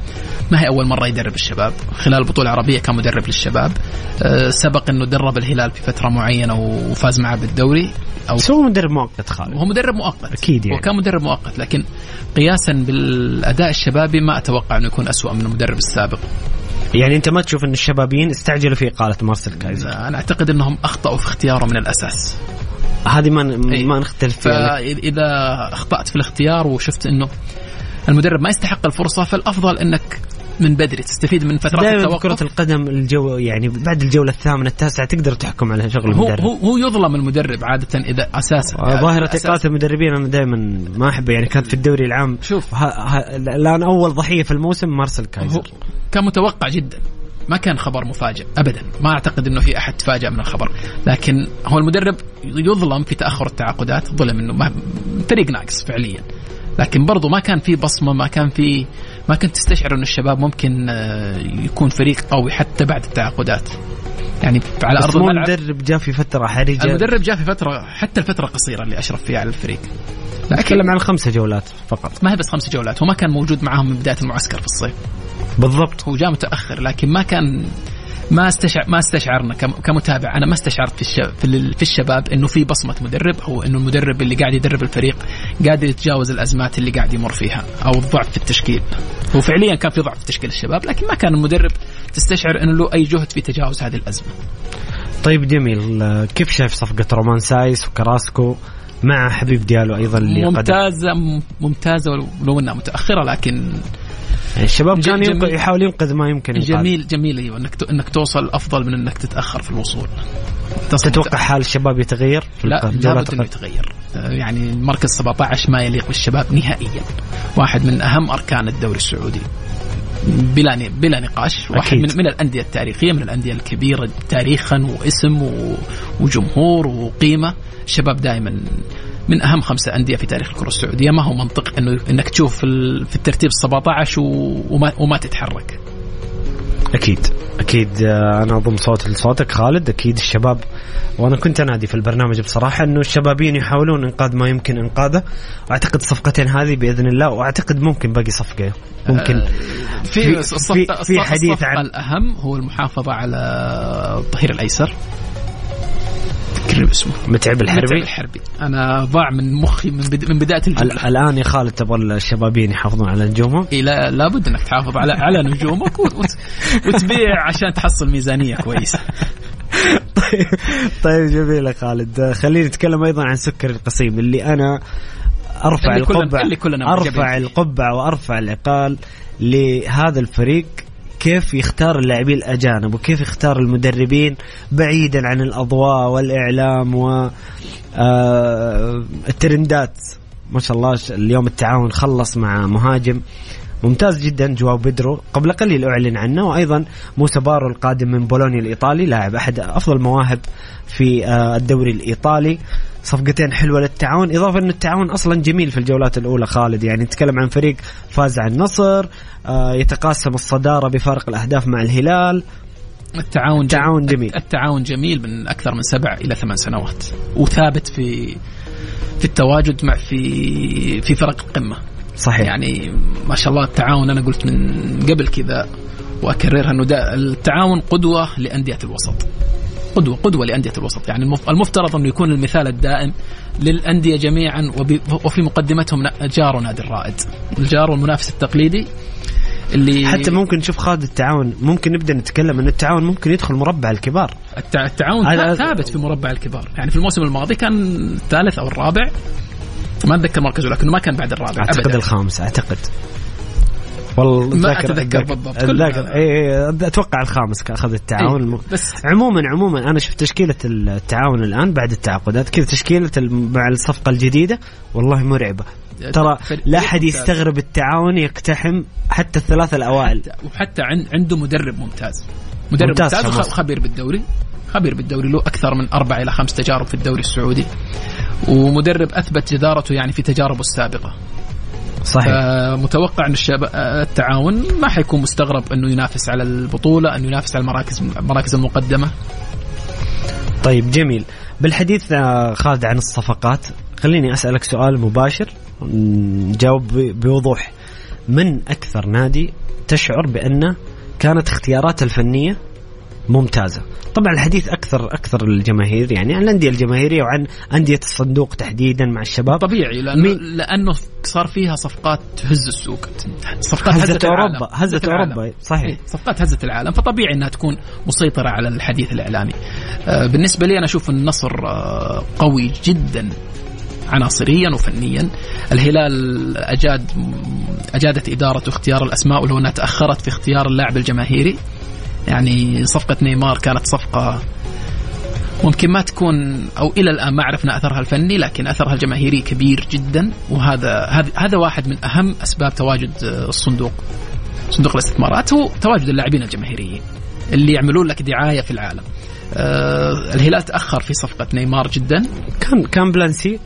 ما هي اول مره يدرب الشباب. خلال البطوله العربيه كان مدرب للشباب، آه سبق انه درب الهلال في فتره معينه وفاز معه بالدوري. او هو مدرب مؤقت خالد، هو مدرب مؤقت اكيد يعني. وكان مدرب مؤقت، لكن قياسا بالاداء الشبابي ما اتوقع انه يكون أسوأ من المدرب السابق. يعني انت ما تشوف ان الشبابيين استعجلوا في اقاله مارسيل كايزر؟ انا اعتقد انهم اخطاوا في اختياره من الاساس. هذه ما ما نختلف فيها. فاذا اخطات في الاختيار وشفت انه المدرب ما يستحق الفرصه، فالافضل انك من بدري تستفيد من فترات التوقف. كرة القدم الجو يعني بعد الجولة الثامنة التاسعة تقدر تحكم على شغل المدرب. هو هو يظلم المدرب عادة إذا أساسا. ظاهرة إقالة المدربين أنا دائما ما أحبه، يعني كانت في الدوري العام. شوف الآن أول ضحية في الموسم مارسيل كايزر، كان متوقع جدا، ما كان خبر مفاجئ أبدا. ما أعتقد إنه في أحد تفاجأ من الخبر، لكن هو المدرب يظلم في تأخر التعاقدات، ظلم إنه فريق ناقص فعليا، لكن برضو ما كان في بصمة، ما كان في ما كنت تستشعر أن الشباب ممكن يكون فريق قوي حتى بعد التعاقدات. يعني على أرض الملعب المدرب جاء في فترة حرجة، المدرب جاء في فترة حتى الفترة قصيرة اللي أشرف فيها على الفريق. أتكلم عن خمسة جولات فقط، ما هي بس خمسة جولات، هو ما كان موجود معهم من بداية المعسكر في الصيف بالضبط. هو جاء متأخر، لكن ما كان ما استشعر ما استشعرنا كمتابع. أنا ما استشعرت في في الشباب إنه في بصمة مدرب، أو إنه المدرب اللي قاعد يدرب الفريق قادر يتجاوز الأزمات اللي قاعد يمر فيها أو الضعف في التشكيل. هو فعليا كان في ضعف في تشكيل الشباب، لكن ما كان المدرب تستشعر إنه له أي جهد في تجاوز هذه الأزمة. طيب جميل، كيف شايف صفقة رومان سايس وكراسكو مع حبيب ديالو أيضا اللي ممتازة قدم. ممتازة ولو أنها متأخرة، لكن الشباب كان جميل يحاول ينقذ ما يمكن يقال. جميل جميل أيوة، إنك انك توصل أفضل من إنك تتأخر في الوصول. تتوقع حال الشباب يتغير؟ لا لابد إنه يتغير. يعني المركز سبعة عشر ما يليق بالشباب نهائيا، واحد من أهم أركان الدوري السعودي بلا بلا نقاش، واحد من, من الأندية التاريخية، من الأندية الكبيرة تاريخا واسم وجمهور وقيمة. الشباب دائما من أهم خمسة أندية في تاريخ الكرة السعودية. ما هو منطق إنه إنك تشوف في الترتيب السبعة عشر وما وما تتحرك. أكيد. أكيد أنا أضم صوت لصوتك خالد. أكيد الشباب، وأنا كنت أنادي في البرنامج بصراحة أنه الشبابين يحاولون إنقاذ ما يمكن إنقاذه، وأعتقد الصفقتين هذه بإذن الله، وأعتقد ممكن باقي صفقة ممكن في في, في حديث عن الأهم هو المحافظة على الظهير الأيسر، اسمه متعب الحربي. متعب الحربي أنا ضاع من مخي من, بد... من بداية الجملة. الآن يا خالد تبغى الشبابين يحافظون على نجومهم؟ إيه لا لابد أنك تحافظ على على نجومك وت... وتبيع عشان تحصل ميزانية كويسة. طيب طيب جميل خالد. خلينا نتكلم أيضا عن سكر القصيم اللي أنا أرفع القبعة أرفع القبعة وأرفع العقال لهذا الفريق، كيف يختار اللاعبين الأجانب وكيف يختار المدربين بعيدا عن الأضواء والإعلام والترندات. ما شاء الله اليوم التعاون خلص مع مهاجم ممتاز جدا جواو بيدرو، قبل قليل أعلن عنه، وأيضا موسى بارو القادم من بولونيا الإيطالي، لاعب أحد أفضل مواهب في الدوري الإيطالي. صفقتين حلوة للتعاون، إضافة أن التعاون أصلا جميل في الجولات الأولى خالد. يعني نتكلم عن فريق فاز عن النصر، يتقاسم الصدارة بفارق الأهداف مع الهلال. التعاون التعاون جميل. التعاون جميل من أكثر من سبع إلى ثمان سنوات، وثابت في في التواجد مع في في فرق القمة. صحيح. يعني ما شاء الله التعاون، أنا قلت من قبل كذا وأكررها أنه التعاون قدوة لأندية الوسط، قدوة قدوة لأندية الوسط. يعني المفترض أنه يكون المثال الدائم للأندية جميعا، وفي مقدمتهم جار نادي الرائد، الجار والمنافس التقليدي اللي حتى ممكن نشوف خالد التعاون، ممكن نبدأ نتكلم أن التعاون ممكن يدخل مربع الكبار. التعاون ثابت في مربع الكبار، يعني في الموسم الماضي كان الثالث أو الرابع، ما أتذكر مركزه لكنه ما كان بعد الرابع، أعتقد أبداً. الخامس أعتقد، والله ما أتذكر بالضبط. أتذكر إيه أتوقع الخامس أخذ التعاون. إيه بس عموما عموما أنا شفت تشكيلة التعاون الآن بعد التعاقدات كذا، تشكيلة مع الصفقة الجديدة والله مرعبة. ترى لا أحد يستغرب التعاون يقتحم حتى الثلاثة الأوائل، وحتى عنده مدرب ممتاز، مدرب ممتاز, ممتاز وخبير بالدوري، خبير بالدوري له أكثر من أربع إلى خمس تجارب في الدوري السعودي، ومدرب أثبت جدارته يعني في تجاربه السابقة. صحيح. متوقع أن الشباب التعاون ما حيكون مستغرب أنه ينافس على البطولة، أنه ينافس على المراكز المراكز المقدمة. طيب جميل. بالحديث خالد عن الصفقات، خليني أسألك سؤال مباشر جاوب بوضوح. من أكثر نادي تشعر بأن كانت اختيارات الفنية ممتازة؟ طبعا الحديث أكثر أكثر الجماهير، يعني عن الأندية الجماهيرية وعن أندية الصندوق تحديدا مع الشباب. طبيعي لأنه, لأنه صار فيها صفقات تهز السوق، صفقات هزت, هزت أوروبا هزت أوروبا صحيح، صفقات هزت العالم، فطبيعي أنها تكون مسيطرة على الحديث الإعلامي. بالنسبة لي أنا أشوف النصر قوي جدا عناصريا وفنيا. الهلال أجاد أجادت إدارة اختيار الأسماء، ولو أنها تأخرت في اختيار اللاعب الجماهيري. يعني صفقة نيمار كانت صفقة ممكن ما تكون، أو إلى الآن ما عرفنا أثرها الفني، لكن أثرها الجماهيري كبير جدا، وهذا هذا واحد من أهم أسباب تواجد الصندوق، صندوق الاستثمارات، هو تواجد اللاعبين الجماهيريين اللي يعملون لك دعاية في العالم. أه الهلال تأخر في صفقة نيمار جدا. كان كان بلان سي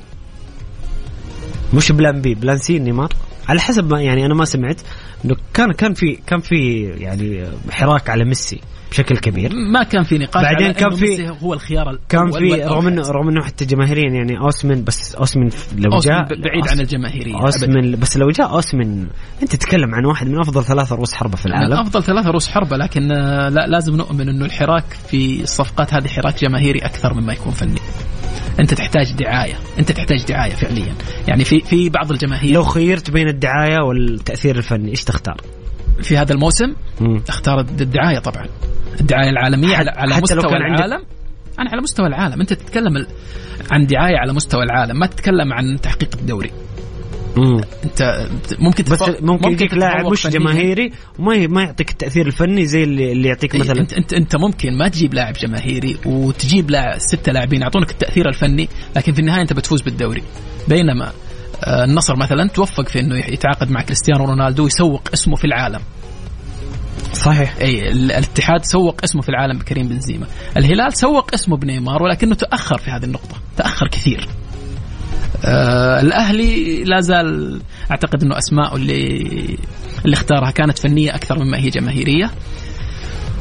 مش بلان بي، بلان سي نيمار على حسب ما يعني أنا ما سمعت إنه كان كان في كان في يعني حراك على ميسي بشكل كبير، ما كان في نقاش. بعدين كان في هو الخيار كان في رغم انه رغم انه حتى جماهيريا يعني اوسمن، بس اوسمن لو جاء بعيد عن الجماهيريه اوسمن، بس لو جاء اوسمن انت تتكلم عن واحد من افضل ثلاثه رؤوس حربه في العالم، من افضل ثلاثه رؤوس حربه، لكن لا لازم نؤمن انه الحراك في الصفقات هذه حراك جماهيري اكثر مما يكون فني. انت تحتاج دعايه، انت تحتاج دعايه فعليا. يعني في في بعض الجماهير لو خيرت بين الدعايه والتاثير الفني ايش تختار في هذا الموسم؟ مم. اختار الدعايه طبعا، الدعاية العالمية على, على مستوى العالم. أنا على مستوى العالم، أنت تتكلم عن دعاية على مستوى العالم، ما تتكلم عن تحقيق الدوري. مم. أنت ممكن بس ممكن يجيك لاعب مش جماهيري وما ما يعطيك التأثير الفني زي اللي, اللي يعطيك مثلا. أنت, أنت أنت ممكن ما تجيب لاعب جماهيري وتجيب لاعب ستة لاعبين يعطونك التأثير الفني، لكن في النهاية أنت بتفوز بالدوري. بينما النصر مثلا توفق في إنه يتعاقد مع كريستيانو رونالدو ويسوق اسمه في العالم. صحيح. أي الاتحاد سوق اسمه في العالم بكريم بنزيما، الهلال سوق اسمه بنيمار، ولكنه تأخر في هذه النقطة، تأخر كثير. آه الأهلي لا زال أعتقد أنه أسماء اللي اللي اختارها كانت فنية أكثر مما هي جماهيرية.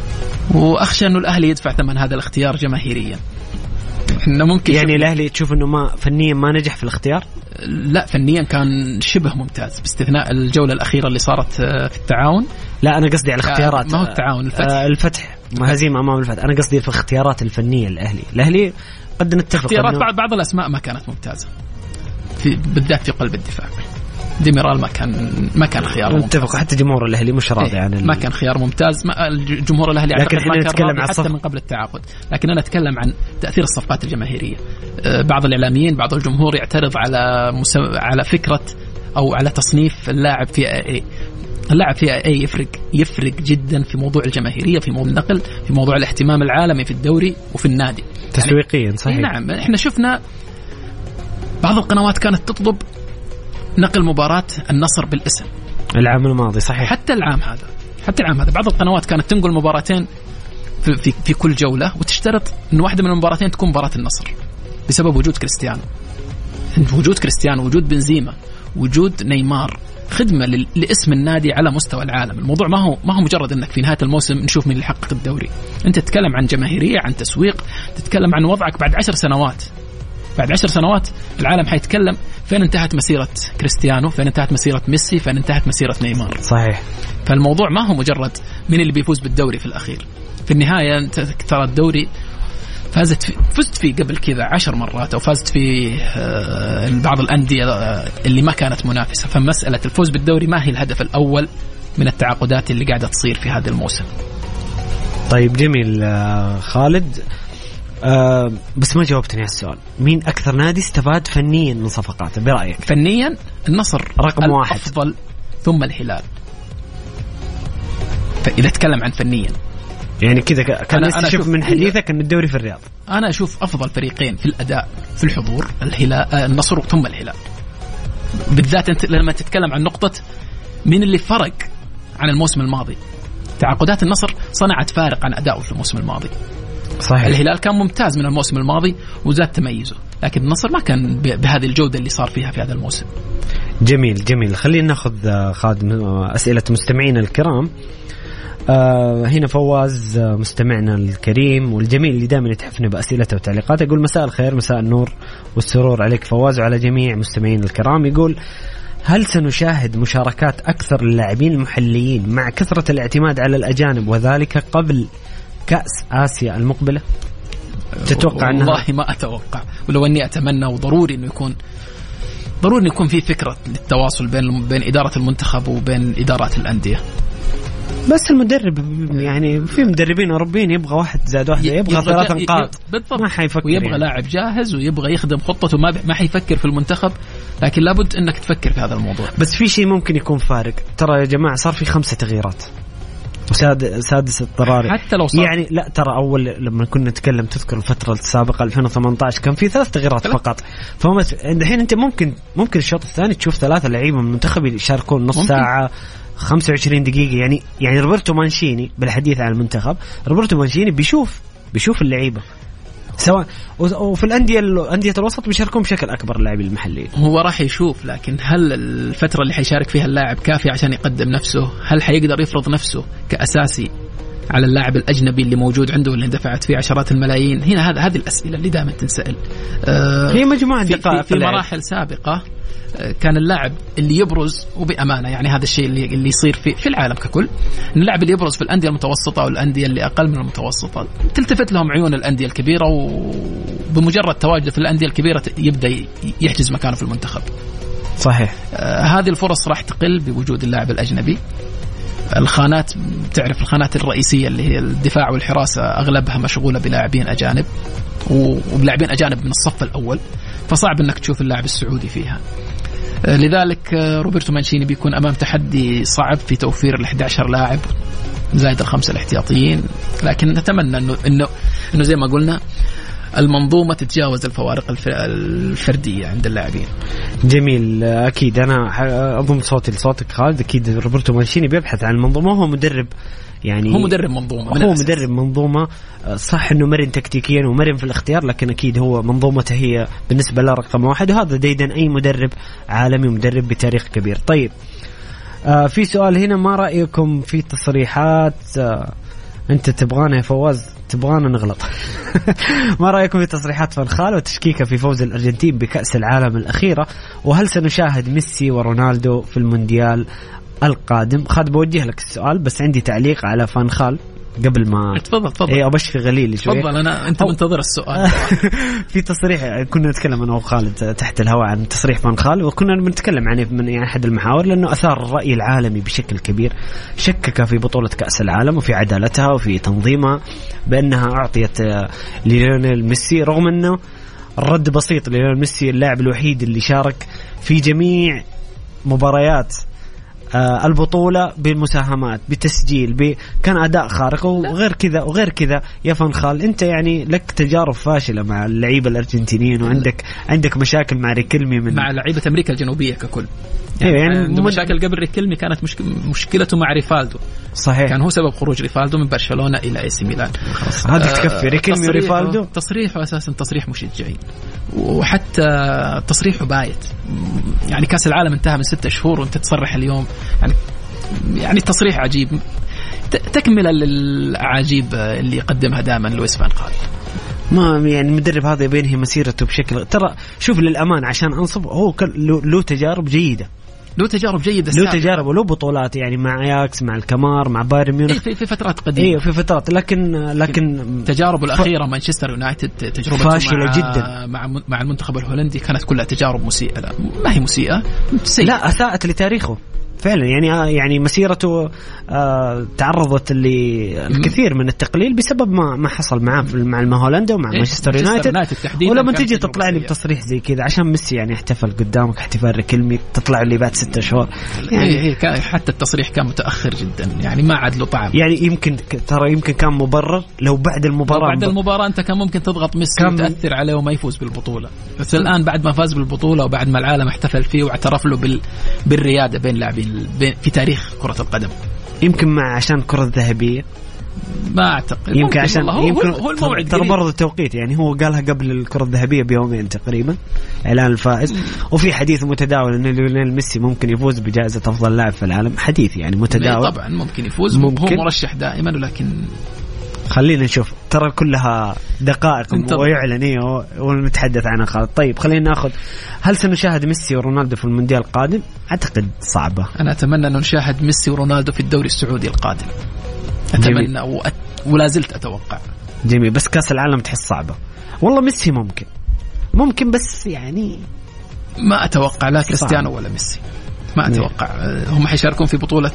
وأخشى أنه الأهلي يدفع ثمن هذا الاختيار جماهيريا. إنه ممكن يعني الأهلي تشوف أنه ما فنيا ما نجح في الاختيار؟ لا فنيا كان شبه ممتاز باستثناء الجولة الأخيرة اللي صارت في التعاون. لا أنا قصدي على الاختيارات. ما هو التعاون الفتح. آه الفتح هزيمة أمام الفتح. أنا قصدي في الاختيارات الفنية الأهلي الأهلي قد نتفق اختيارات بعض بعض الأسماء ما كانت ممتازة في بالذات في قلب الدفاع. ديميرال ما كان ما كان خيار ممتاز. نتفق حتى جمهور الأهلي مش راضي إيه عن ما كان خيار ممتاز. ما الجمهور الأهلي لكن احنا نتكلم عن حتى الصف... من قبل التعاقد. لكن أنا أتكلم عن تأثير الصفقات الجماهيرية. بعض الإعلاميين بعض الجمهور يعترض على مسو... على فكرة أو على تصنيف اللاعب في اي اللاعب في اي يفرق يفرق جدا في موضوع الجماهيرية في موضوع النقل في موضوع الاهتمام العالمي في الدوري وفي النادي تسويقيا يعني صحيح. نعم احنا شفنا بعض القنوات كانت تطلب نقل مباراة النصر بالاسم العام الماضي صحيح. حتى العام هذا حتى العام هذا بعض القنوات كانت تنقل مباراتين في, في, في كل جولة وتشترط أن واحدة من المباراتين تكون مباراة النصر بسبب وجود كريستيانو وجود كريستيانو وجود بنزيما وجود نيمار خدمة لاسم النادي على مستوى العالم. الموضوع ما هو ما هو مجرد انك في نهاية الموسم نشوف مين اللي حقق الدوري. انت تتكلم عن جماهيرية عن تسويق تتكلم عن وضعك بعد عشر سنوات بعد عشر سنوات العالم حيتكلم فين انتهت مسيرة كريستيانو فين انتهت مسيرة ميسي فين انتهت مسيرة نيمار. صحيح. فالموضوع ما هو مجرد مين اللي بيفوز بالدوري في الأخير. في النهاية انت ترى الدوري فازت في فزت فيه قبل كذا عشر مرات أو فازت في بعض الأندية اللي ما كانت منافسة. فمسألة الفوز بالدوري ما هي الهدف الأول من التعاقدات اللي قاعدة تصير في هذا الموسم. طيب جميل خالد أه بس ما جاوبتني على السؤال. مين أكثر نادي استفاد فنيا من صفقاته برأيك؟ فنيا النصر رقم واحد أفضل ثم الهلال. فإذا تكلم عن فنيا يعني كذا كان نستشف من حديثك أن الدوري في الرياض. أنا أشوف أفضل فريقين في الأداء في الحضور الهلال النصر ثم الهلال بالذات. أنت لما تتكلم عن نقطة من اللي فرق عن الموسم الماضي تعاقدات النصر صنعت فارق عن أدائه في الموسم الماضي. صحيح. الهلال كان ممتاز من الموسم الماضي وزاد تميزه لكن النصر ما كان بهذه الجودة اللي صار فيها في هذا الموسم. جميل جميل. خلينا ناخذ خادم أسئلة مستمعينا الكرام. آه هنا فواز مستمعنا الكريم والجميل اللي دائما يتحفنا بأسئلته وتعليقاته يقول مساء الخير مساء النور والسرور عليك فواز وعلى جميع مستمعين الكرام. يقول هل سنشاهد مشاركات أكثر للاعبين المحليين مع كثرة الاعتماد على الأجانب وذلك قبل كأس آسيا المقبلة؟ تتوقع والله أنها؟ ما أتوقع ولو أني أتمنى وضروري أنه يكون ضروري أن يكون في فكرة للتواصل بين بين إدارة المنتخب وبين إدارات الأندية. بس المدرب يعني في مدربين أوروبيين يبغى واحد زائد واحد يبغى ثلاث نقاط ما حيفكر ويبغى يعني. لاعب جاهز ويبغى يخدم خطته ما ما حيفكر في المنتخب لكن لابد أنك تفكر في هذا الموضوع. بس في شيء ممكن يكون فارق ترى يا جماعة صار في خمسة تغييرات وساد سادس اضطراري حتى لو صار يعني لا ترى أول لما كنا نتكلم تذكر الفترة السابقة ألفين وثمانية عشر كان في ثلاث تغييرات ثلاث. فقط. فهم الحين أنت ممكن ممكن الشوط الثاني تشوف ثلاثة لعيبة من المنتخب يشاركون نص ممكن. ساعة خمسة وعشرين دقيقة يعني يعني روبرتو مانشيني بالحديث عن المنتخب روبرتو مانشيني بيشوف بيشوف اللعيبة سواء وفي الأندية أندية الوسط بيشاركون بشكل أكبر اللاعبين المحليين. هو راح يشوف لكن هل الفترة اللي حيشارك فيها اللاعب كافية عشان يقدم نفسه؟ هل حيقدر يفرض نفسه كأساسي على اللاعب الأجنبي اللي موجود عنده واللي دفعت فيه عشرات الملايين؟ هنا هذا هذه الأسئلة اللي دائما تنسأل. آه هي مجموعة دقائق في, في مراحل سابقة كان اللاعب اللي يبرز وبأمانة يعني هذا الشيء اللي اللي يصير في في العالم ككل إن اللاعب اللي يبرز في الأندية المتوسطة والأندية اللي أقل من المتوسطة تلتفت لهم عيون الأندية الكبيرة وبمجرد تواجده في الأندية الكبيرة يبدأ يحجز مكانه في المنتخب. صحيح. آه هذه الفرص راح تقل بوجود اللاعب الأجنبي. الخانات تعرف الخانات الرئيسية اللي هي الدفاع والحراسة أغلبها مشغولة بلاعبين أجانب وبلاعبين أجانب من الصف الأول فصعب أنك تشوف اللاعب السعودي فيها. لذلك روبرتو مانشيني بيكون أمام تحدي صعب في توفير الأحد عشر لاعب زائد الخمسة الاحتياطيين لكن نتمنى أنه, إنه, إنه زي ما قلنا المنظومة تتجاوز الفوارق الفردية عند اللاعبين. جميل. أكيد أنا أضم صوتي لصوتك خالد. أكيد روبرتو مانشيني بيبحث عن المنظومة. هو مدرب يعني هو مدرب منظومة هو مدرب منظومة صح إنه مرن تكتيكيا ومرن في الاختيار لكن أكيد هو منظومته هي بالنسبة له رقم واحد وهذا ديدن أي مدرب عالمي مدرب بتاريخ كبير. طيب آه في سؤال هنا ما رأيكم في تصريحات آه انت تبغانا يا فواز، تبغانا نغلط. ما رأيكم في تصريحات فان خال وتشكيكه في فوز الأرجنتين بكأس العالم الأخيرة؟ وهل سنشاهد ميسي ورونالدو في المونديال القادم؟ خالد بوجه لك السؤال، بس عندي تعليق على فان خال قبل ما تفضل تفضل. ايه ابشر غليلي شوي. تفضل، انا انت منتظر السؤال. في تصريح كنا نتكلم انا وخالد تحت الهواء عن تصريح فان خال، وكنا بنتكلم عنه من يعني احد المحاور، لانه اثار الراي العالمي بشكل كبير. شكك في بطوله كاس العالم وفي عدالتها وفي تنظيمها، بانها اعطيت ليونيل ميسي، رغم انه الرد بسيط. ليونيل ميسي اللاعب الوحيد اللي شارك في جميع مباريات آه البطولة بالمساهمات بتسجيل ب... كان أداء خارق. وغير كذا وغير كذا يا فان خال، أنت يعني لك تجارب فاشلة مع اللعيبة الأرجنتينيين، وعندك عندك مشاكل مع ريكلمي من مع لعيبة أمريكا الجنوبية ككل. يعني, يعني عنده مشاكل قبل ريكلمي، كانت مشك... مشكلته مع ريفالدو. صحيح، كان هو سبب خروج ريفالدو من برشلونة إلى إي سي ميلان. هذا تكفي ريكلمي وريفالدو. تصريحه أساسا تصريح مشجعين، وحتى تصريحه بايت. يعني كأس العالم انتهى من ستة شهور وانت تصرح اليوم، يعني يعني تصريح عجيب، تكمل العجيب اللي يقدمها دائما لويس فان خال. ما يعني المدرب هذا بينهي مسيرته بشكل، ترى شوف للأمان عشان أنصف، هو له تجارب جيدة، له تجارب جيدة، له تجارب ولو بطولات يعني مع اياكس، مع الكمار، مع بايرن ميونخ في, في فترات قديمة. ايوه في فترات، لكن لكن تجاربه الأخيرة ف... مانشستر يونايتد تجربة فاشلة مع... جدا مع مع المنتخب الهولندي كانت كلها تجارب مسيئة. لا ما هي مسيئة، سيئة. لا أساءت لتاريخه فعلا. يعني يعني مسيرته آه تعرضت للكثير من التقليل بسبب ما ما حصل معاه مع المهولندا ومع إيه؟ مانشستر يونايتد. ولما تيجي تطلع لي بتصريح زي كذا عشان ميسي يعني احتفل قدامك احتفال ريكلمي، تطلع لي بعد ستة شهور يعني إيه إيه حتى التصريح كان متأخر جدا، يعني ما عاد له طعم. يعني يمكن ترى يمكن كان مبرر لو بعد المباراة، لو بعد المباراة أنت كان ممكن تضغط ميسي وتأثر عليه وما يفوز بالبطولة. بس الآن بعد ما فاز بالبطولة وبعد ما العالم احتفل فيه واعترف له بال... بالريادة بين لاعبين في تاريخ كرة القدم، يمكن مع عشان كرة ذهبية، ما أعتقد. يمكن عشان هو يمكن هو الموعد ترى برضه التوقيت، يعني هو قالها قبل الكرة الذهبية بيومين تقريبا إعلان الفائز. وفي حديث متداول إن ليونيل ميسي ممكن يفوز بجائزة أفضل لاعب في العالم، حديث يعني متداول. طبعا ممكن يفوز، ممكن. هو مرشح دائما، ولكن خلينا نشوف، ترى كلها دقائق ويعلن ايه ونتحدث عنها خالد. طيب خلينا ناخذ، هل سنشاهد ميسي ورونالدو في المونديال القادم؟ اعتقد صعبة. انا اتمنى ان نشاهد ميسي ورونالدو في الدوري السعودي القادم، اتمنى وأت... ولا زلت اتوقع. جميل، بس كاس العالم تحس صعبة. والله ميسي ممكن ممكن بس يعني ما اتوقع لا كريستيانو ولا ميسي، ما أتوقع. هم حيشاركون في بطولة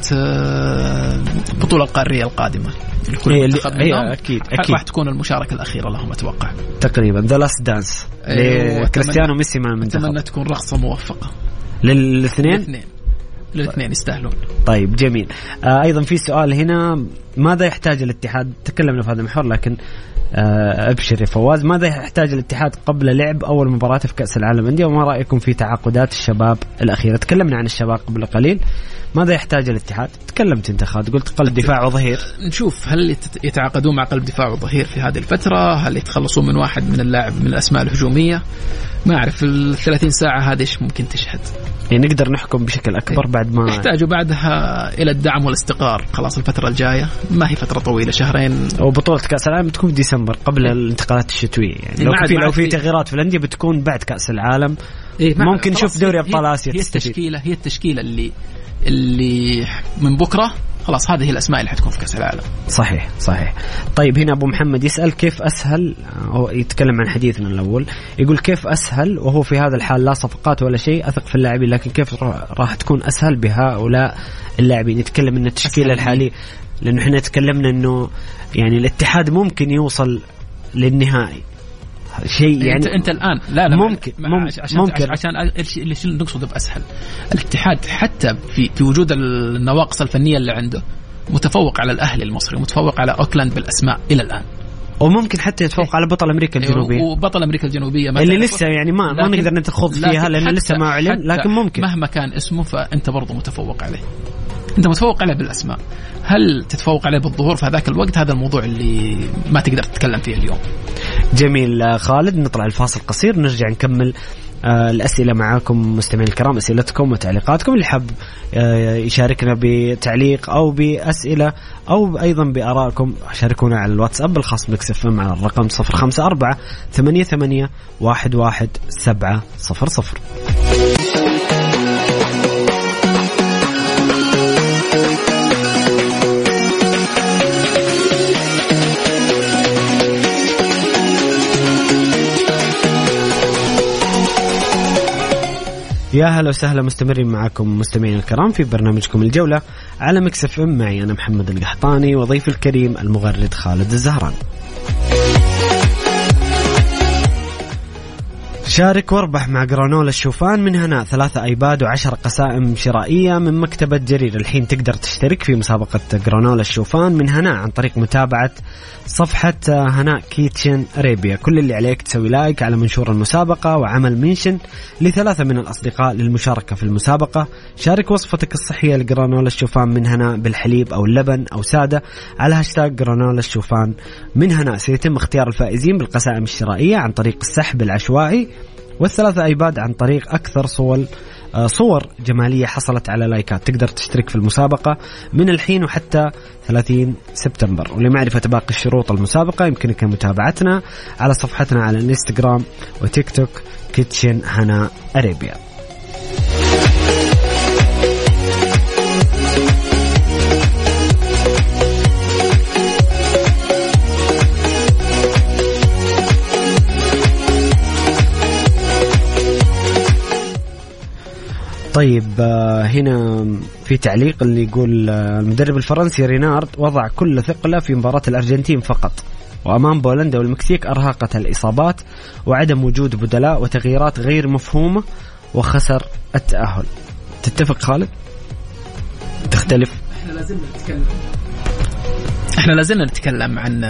بطولة القارية القادمة. إيه اللي أكيد أكيد راح تكون المشاركة الأخيرة لهم أتوقع تقريبا ذا لاست دانس لكريستيانو ميسي مع المنتخب. أتمنى تكون رقصة موفقة للاثنين الاثنين الاثنين يستاهلون. طيب جميل. آه أيضا في سؤال هنا، ماذا يحتاج الاتحاد؟ تكلمنا في هذا المحور، لكن آه أبشر يا فواز، ماذا يحتاج الاتحاد قبل لعب أول مباراة في كأس العالم للأندية؟ وما رأيكم في تعاقدات الشباب الأخيرة؟ تكلمنا عن الشباب قبل قليل، ماذا يحتاج الاتحاد؟ تكلمت انت خالد، قلت قلب دفاع وظهير. نشوف هل يتعاقدون مع قلب دفاع وظهير في هذه الفترة، هل يتخلصون من واحد من اللاعب من الأسماء الهجومية. ما أعرف الثلاثين ساعة هذه إيش ممكن تشهد، يعني نقدر نحكم بشكل أكبر بعد ما يحتاجوا بعدها إلى الدعم والاستقرار. خلاص الفترة الجاية ما هي فترة طويلة، شهرين. وبطولة كأس العالم بتكون في ديسمبر قبل الانتقالات الشتوية، يعني لو في لو في تغييرات في الأندية بتكون بعد كأس العالم. إيه ممكن نشوف دوري أبطال آسيا. هي التشكيلة هي التشكيلة اللي اللي من بكرة خلاص هذه الأسماء اللي حتكون في كأس العالم. صحيح صحيح. طيب هنا أبو محمد يسأل كيف أسهل، هو يتكلم عن حديثنا الأول، يقول كيف أسهل وهو في هذا الحال لا صفقات ولا شيء، أثق في اللاعبين، لكن كيف راح تكون أسهل بهؤلاء اللاعبين؟ يتكلم أن التشكيلة الحالية، لأنه إحنا تكلمنا أنه يعني الاتحاد ممكن يوصل للنهائي شيء، يعني انت, انت الان لا لا ممكن ممكن عشان ممكن عشان اللي نقصده باسهل، الاتحاد حتى في في وجود النواقص الفنيه اللي عنده متفوق على الاهلي المصري، متفوق على اوكلاند بالاسماء الى الان، وممكن حتى يتفوق على بطل امريكا الجنوبيه وبطل امريكا الجنوبيه اللي لسه يعني ما ما نقدر نتخوض فيها لانه لسه ما اعلن، لكن ممكن مهما كان اسمه فانت برضه متفوق عليه، انت متفوق عليه بالاسماء. هل تتفوق عليه بالظهور في هذاك الوقت؟ هذا الموضوع اللي ما تقدر تتكلم فيه اليوم. جميل خالد، نطلع الفاصل قصير نرجع نكمل آه الأسئلة معاكم مستمعين الكرام، أسئلتكم وتعليقاتكم. اللي حب آه يشاركنا بتعليق أو بأسئلة أو أيضا بآرائكم شاركونا على الواتساب بالخاص ميكس اف ام على الرقم صفر خمسة أربعة ثمانية ثمانية واحد واحد سبعة صفر صفر. يا هلا وسهلا، مستمرين معكم مستمعين الكرام في برنامجكم الجولة على ميكس اف ام. معي أنا محمد القحطاني وضيف الكريم المغرد خالد الزهران. شارك واربح مع جرانولا الشوفان من هناء، ثلاثة ايباد وعشر قسائم شرائية من مكتبة جرير. الحين تقدر تشترك في مسابقة جرانولا الشوفان من هناء عن طريق متابعة صفحة هناء كيتشن أريبيا. كل اللي عليك تسوي لايك على منشور المسابقة وعمل منشن لثلاثة من الأصدقاء للمشاركة في المسابقة. شارك وصفتك الصحية لجرانولا الشوفان من هناء بالحليب أو اللبن أو سادة على هاشتاج جرانولا الشوفان من هناء. سيتم اختيار الفائزين بالقسائم الشرائية عن طريق السحب العشوائي، والثلاثة ايباد عن طريق أكثر صور صور جمالية حصلت على لايكات. تقدر تشترك في المسابقة من الحين وحتى ثلاثين سبتمبر. ولمعرفة باقي الشروط المسابقة يمكنك متابعتنا على صفحتنا على الانستغرام وتيك توك كيتشن هناء أريبيا. طيب هنا في تعليق اللي يقول المدرب الفرنسي رينارد وضع كل ثقله في مباراة الأرجنتين فقط، وأمام بولندا والمكسيك أرهقت الإصابات وعدم وجود بدلاء وتغييرات غير مفهومة وخسر التأهل. تتفق خالد؟ تختلف؟ احنا لازلنا نتكلم احنا لازلنا نتكلم عن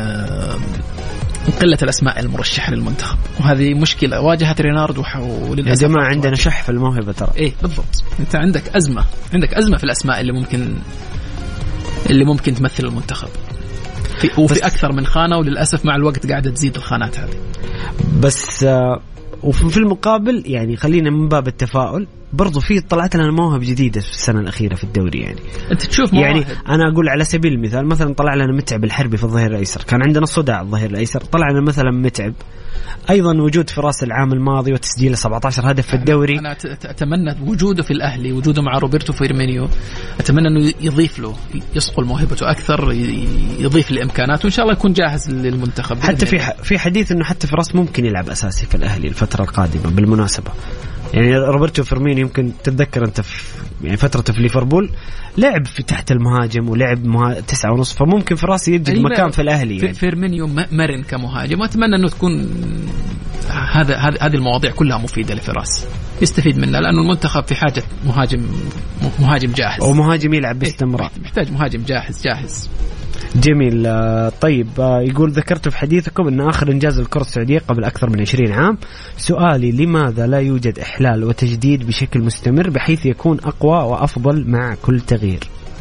قلة الأسماء المرشحة للمنتخب، وهذه مشكلة واجهت رينارد وللأسف. يا جماعة عندنا شح في الموهبة ترى. إيه بالضبط، أنت عندك أزمة عندك أزمة في الأسماء اللي ممكن اللي ممكن تمثل المنتخب في وفي أكثر من خانة، وللأسف مع الوقت قاعدة تزيد الخانات هذه. بس آه وفي المقابل يعني خلينا من باب التفاؤل برضو في طلعت لنا مواهب جديدة في السنة الأخيرة في الدوري. يعني أنت تشوف مواهب. يعني أنا أقول على سبيل المثال مثلا طلع لنا متعب الحربي في الظهير الأيسر، كان عندنا صداع الظهير الأيسر، طلع لنا مثلا متعب. أيضا وجود فراس العام الماضي وتسجيله سبعة عشر هدف في الدوري. أنا أتمنى وجوده في الأهلي، وجوده مع روبرتو فيرمينيو، أتمنى أنه يضيف له، يصقل موهبته أكثر، يضيف الإمكانات، وإن شاء الله يكون جاهز للمنتخب. حتى في في حديث أنه حتى فراس ممكن يلعب أساسي في الأهلي الفترة القادمة بالمناسبة. يعني روبرتو فيرمينيو يمكن تتذكر أنت في يعني فترته في ليفربول لعب في تحت المهاجم ولعب مها... تسعة ونص، فممكن فراس يجد مكان في الأهلي. يعني. فيرمينيو مرن كمهاجم، وأتمنى أنه تكون هذا هذه المواضيع كلها مفيدة لفراس يستفيد منها، لأنه المنتخب في حاجة مهاجم مهاجم جاهز، ومهاجم يلعب باستمرار. محتاج مهاجم جاهز جاهز. جميل. طيب يقول ذكرت في حديثكم أن آخر إنجاز الكرة السعودية قبل أكثر من عشرين عام. سؤالي لماذا لا يوجد إحلال وتجديد بشكل مستمر بحيث يكون أقوى وأفضل مع كل تغيير؟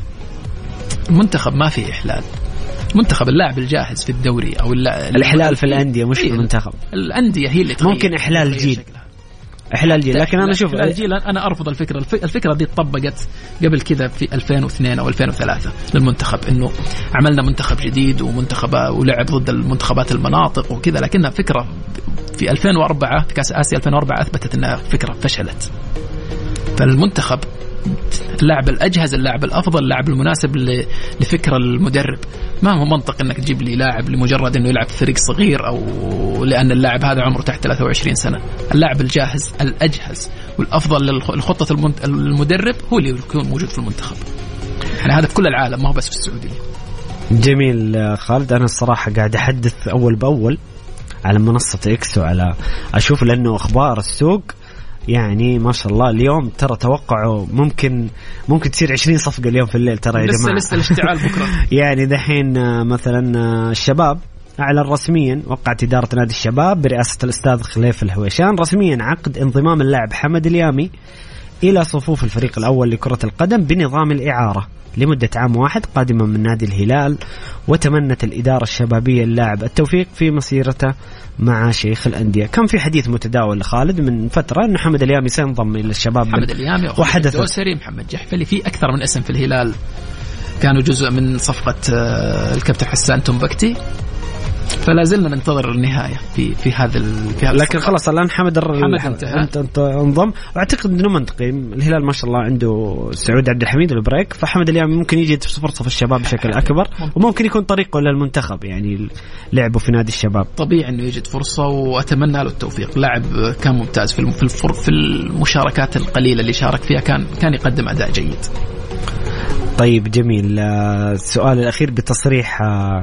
المنتخب ما فيه إحلال، منتخب اللاعب الجاهز في الدوري أو الإحلال في الأندية مش في المنتخب. الأندية هي اللي تغير. ممكن إحلال جيل إحلال جيل، لكن أنا أشوف الجيل أنا أرفض الفكرة. الفكرة دي طبقت قبل كذا في ألفين واثنين أو ألفين وثلاثة للمنتخب، إنه عملنا منتخب جديد ومنتخب ولعب ضد المنتخبات المناطق وكذا، لكنها فكرة في ألفين وأربعة في كأس آسيا ألفين وأربعة أثبتت أنها فكرة فشلت. فالمنتخب اللاعب الأجهز، اللاعب الأفضل، اللاعب المناسب لفكرة المدرب. ما هو منطق أنك تجيب لي لاعب لمجرد أنه يلعب في فريق صغير أو لأن اللاعب هذا عمره تحت ثلاثة وعشرين سنة. اللاعب الجاهز الأجهز والأفضل لخطة المدرب هو اللي يكون موجود في المنتخب. يعني هذا في كل العالم، ما هو بس في السعودية. جميل خالد. أنا الصراحة قاعد أحدث أول بأول على منصة إكس وعلى أشوف لأنه أخبار السوق يعني ما شاء الله. اليوم ترى توقعوا ممكن ممكن تصير عشرين صفقة اليوم في الليل ترى يا جماعة. لسه لسه الاشتعال بكرة. يعني دحين مثلا الشباب أعلن رسميا، وقعت إدارة نادي الشباب برئاسة الأستاذ خليف الهويشان رسميا عقد انضمام اللاعب حمد اليامي إلى صفوف الفريق الأول لكرة القدم بنظام الإعارة لمدة عام واحد قادمة من نادي الهلال، وتمنت الإدارة الشبابية اللاعب التوفيق في مسيرته مع شيخ الأندية. كان في حديث متداول خالد من فترة أن محمد اليامي سينضم إلى الشباب، محمد اليامي وحدث الدوسري، محمد جحفلي، في أكثر من اسم في الهلال كانوا جزء من صفقة الكابتن حسان تومبكتي، فلا زلنا ننتظر النهاية في في هذا في هذا لكن خلاص الآن حمد حمد انت انت انضم. واعتقد انه منطقي، الهلال ما شاء الله عنده سعود عبد الحميد والبريك، فحمد اليوم ممكن يجي فرصة في الشباب بشكل أكبر، وممكن يكون طريقه للمنتخب يعني لعبه في نادي الشباب. طبيعي انه يجد فرصة واتمنى له التوفيق. لاعب كان ممتاز في في في المشاركات القليلة اللي شارك فيها، كان كان يقدم أداء جيد. طيب جميل. السؤال الأخير بتصريح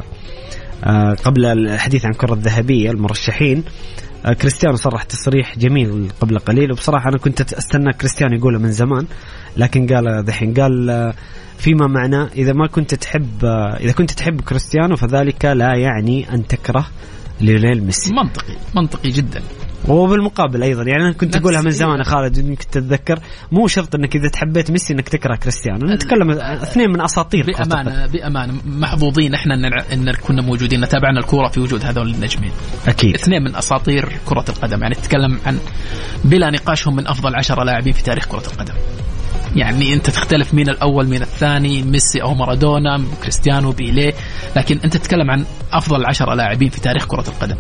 قبل الحديث عن كرة الذهبية المرشحين، كريستيانو صرح تصريح جميل قبل قليل، وبصراحة أنا كنت أستنى كريستيانو يقوله من زمان، لكن قال ذحين، قال فيما معناه إذا ما كنت تحب إذا كنت تحب كريستيانو فذلك لا يعني أن تكره ليونيل ميسي. منطقي منطقي جدا. وبالمقابل أيضا يعني أنا كنت أقولها من زمان خالد، إنك تتذكر مو شرط إنك إذا تحبيت ميسي إنك تكره كريستيانو، نتكلم اثنين من أساطير. بأمانة بأمانة محظوظين إحنا إن كنا موجودين نتابعنا الكرة في وجود هذول النجمين. أكيد اثنين من أساطير كرة القدم، يعني تتكلم عن بلا نقاشهم من أفضل عشرة لاعبين في تاريخ كرة القدم. يعني أنت تختلف مين الأول مين الثاني، ميسي أو مارادونا، كريستيانو، بيليه، لكن أنت تتكلم عن أفضل عشرة لاعبين في تاريخ كرة القدم.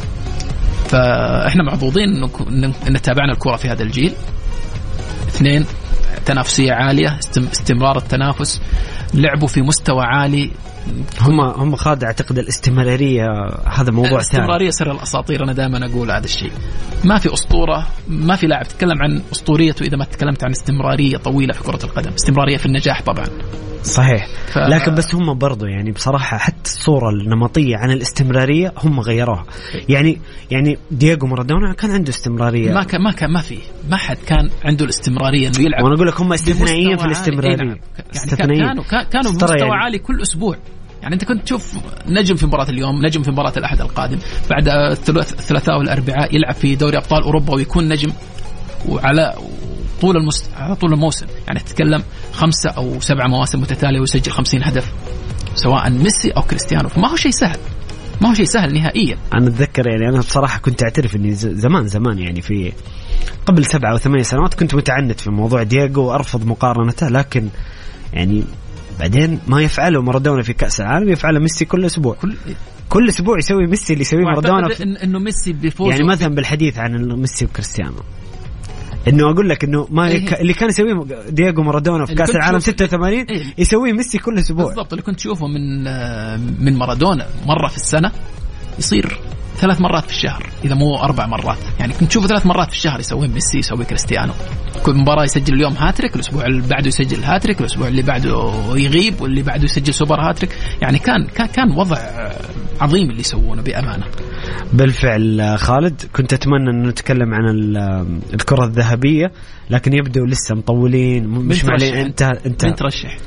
فإحنا محظوظين إنه إن تابعنا الكرة في هذا الجيل. اثنين، تنافسية عالية، استمرار التنافس، لعبوا في مستوى عالي. هم هم خالد أعتقد الاستمرارية هذا موضوع ثاني. الاستمرارية سر الأساطير، أنا دائما أقول هذا الشيء. ما في أسطورة، ما في لاعب تتكلم عن أسطوريته إذا ما تكلمت عن استمرارية طويلة في كرة القدم. استمرارية في النجاح طبعا صحيح، ف... لكن بس هم برضو يعني بصراحة حتى الصورة النمطية عن الاستمرارية هم غيروها. يعني يعني دييغو مارادونا كان عنده استمرارية، ما كان ما كان ما في ما حد كان عنده الاستمرارية إنه يلعب. وأنا أقول لك هم استثنائيين في الاستمرارية. يعني كانوا كانوا بمستوى يعني عالي كل أسبوع. يعني أنت كنت تشوف نجم في مباراة اليوم، نجم في مباراة الأحد القادم، بعد الثلاثاء والأربعاء يلعب في دوري أبطال أوروبا ويكون نجم، وعلى طول المس... على طول الموسم يعني تتكلم خمسة أو سبعة مواسم متتالية ويسجل خمسين هدف، سواء ميسي أو كريستيانو. فما هو شيء سهل، ما هو شيء سهل نهائيا. أنا أتذكر يعني أنا بصراحة كنت أعترف إني زمان زمان يعني في قبل سبعة أو ثمانية سنوات كنت متعنت في موضوع دييغو وأرفض مقارنته، لكن يعني بعدين ما يفعله مارادونا في كأس العالم يفعله ميسي كل أسبوع. كل كل أسبوع يسوي ميسي اللي يسويه مارادونا. إن إنه ميسي بيفوز يعني مثلا بالحديث عن ميسي وكريستيانو، إنه أقول لك إنه ما إيه؟ اللي كان يسويه دييغو مارادونا في كأس العالم ستة وثمانين إيه؟ يسويه ميسي كل أسبوع بالضبط. اللي كنت تشوفه من من مارادونا مرة في السنة يصير ثلاث مرات في الشهر، إذا مو أربع مرات. يعني كنت تشوفه ثلاث مرات في الشهر يسويه ميسي، يسوي كريستيانو. كل مباراة يسجل اليوم هاتريك، الأسبوع اللي بعده يسجل هاتريك، الأسبوع اللي بعده يغيب، واللي بعده يسجل سوبر هاتريك. يعني كان كان كان وضع عظيم اللي يسوونه بأمانة. بالفعل خالد، كنت أتمنى أن نتكلم عن الكرة الذهبية، لكن يبدو لسه مطولين. مش معلي أنت أنت مين ترشح؟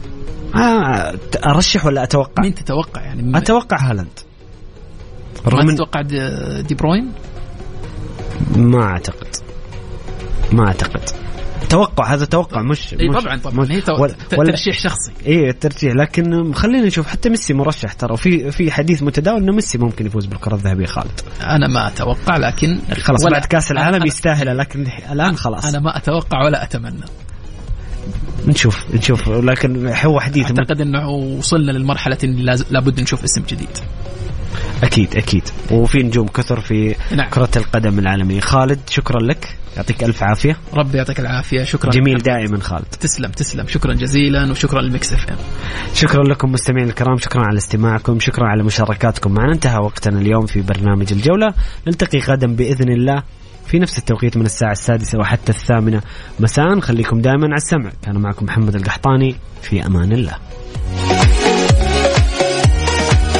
آه أرشح ولا أتوقع؟ مين تتوقع؟ يعني أتوقع هالاند. ما تتوقع دي بروين؟ ما أعتقد ما أعتقد توقع، هذا توقع مش, إيه مش طبعا طبعا هي ترشيح شخصي. ايه الترشيح، لكن خلينا نشوف حتى ميسي مرشح ترى، وفي في حديث متداول انه ميسي ممكن يفوز بالكرة الذهبية. خالد انا ما اتوقع، لكن خلاص بعد كاس العالم يستاهل، لكن الان خلاص انا ما اتوقع ولا اتمنى. نشوف نشوف لكن هو حديث اعتقد انه وصلنا للمرحلة اللي لابد نشوف اسم جديد. أكيد أكيد، وفي نجوم كثر في نعم. كرة القدم العالمية. خالد شكرا لك، يعطيك ألف عافية. ربي يعطيك العافية. شكرا جميل دائما خالد. تسلم تسلم، شكرا جزيلا، وشكرا للميكس اف ام. شكرا لكم مستمعين الكرام، شكرا على استماعكم، شكرا على مشاركاتكم معنا. انتهى وقتنا اليوم في برنامج الجولة، نلتقي غدا بإذن الله في نفس التوقيت من الساعة السادسة وحتى الثامنة مساء. خليكم دائما على السمع. كان معكم محمد القحطاني، في أمان الله.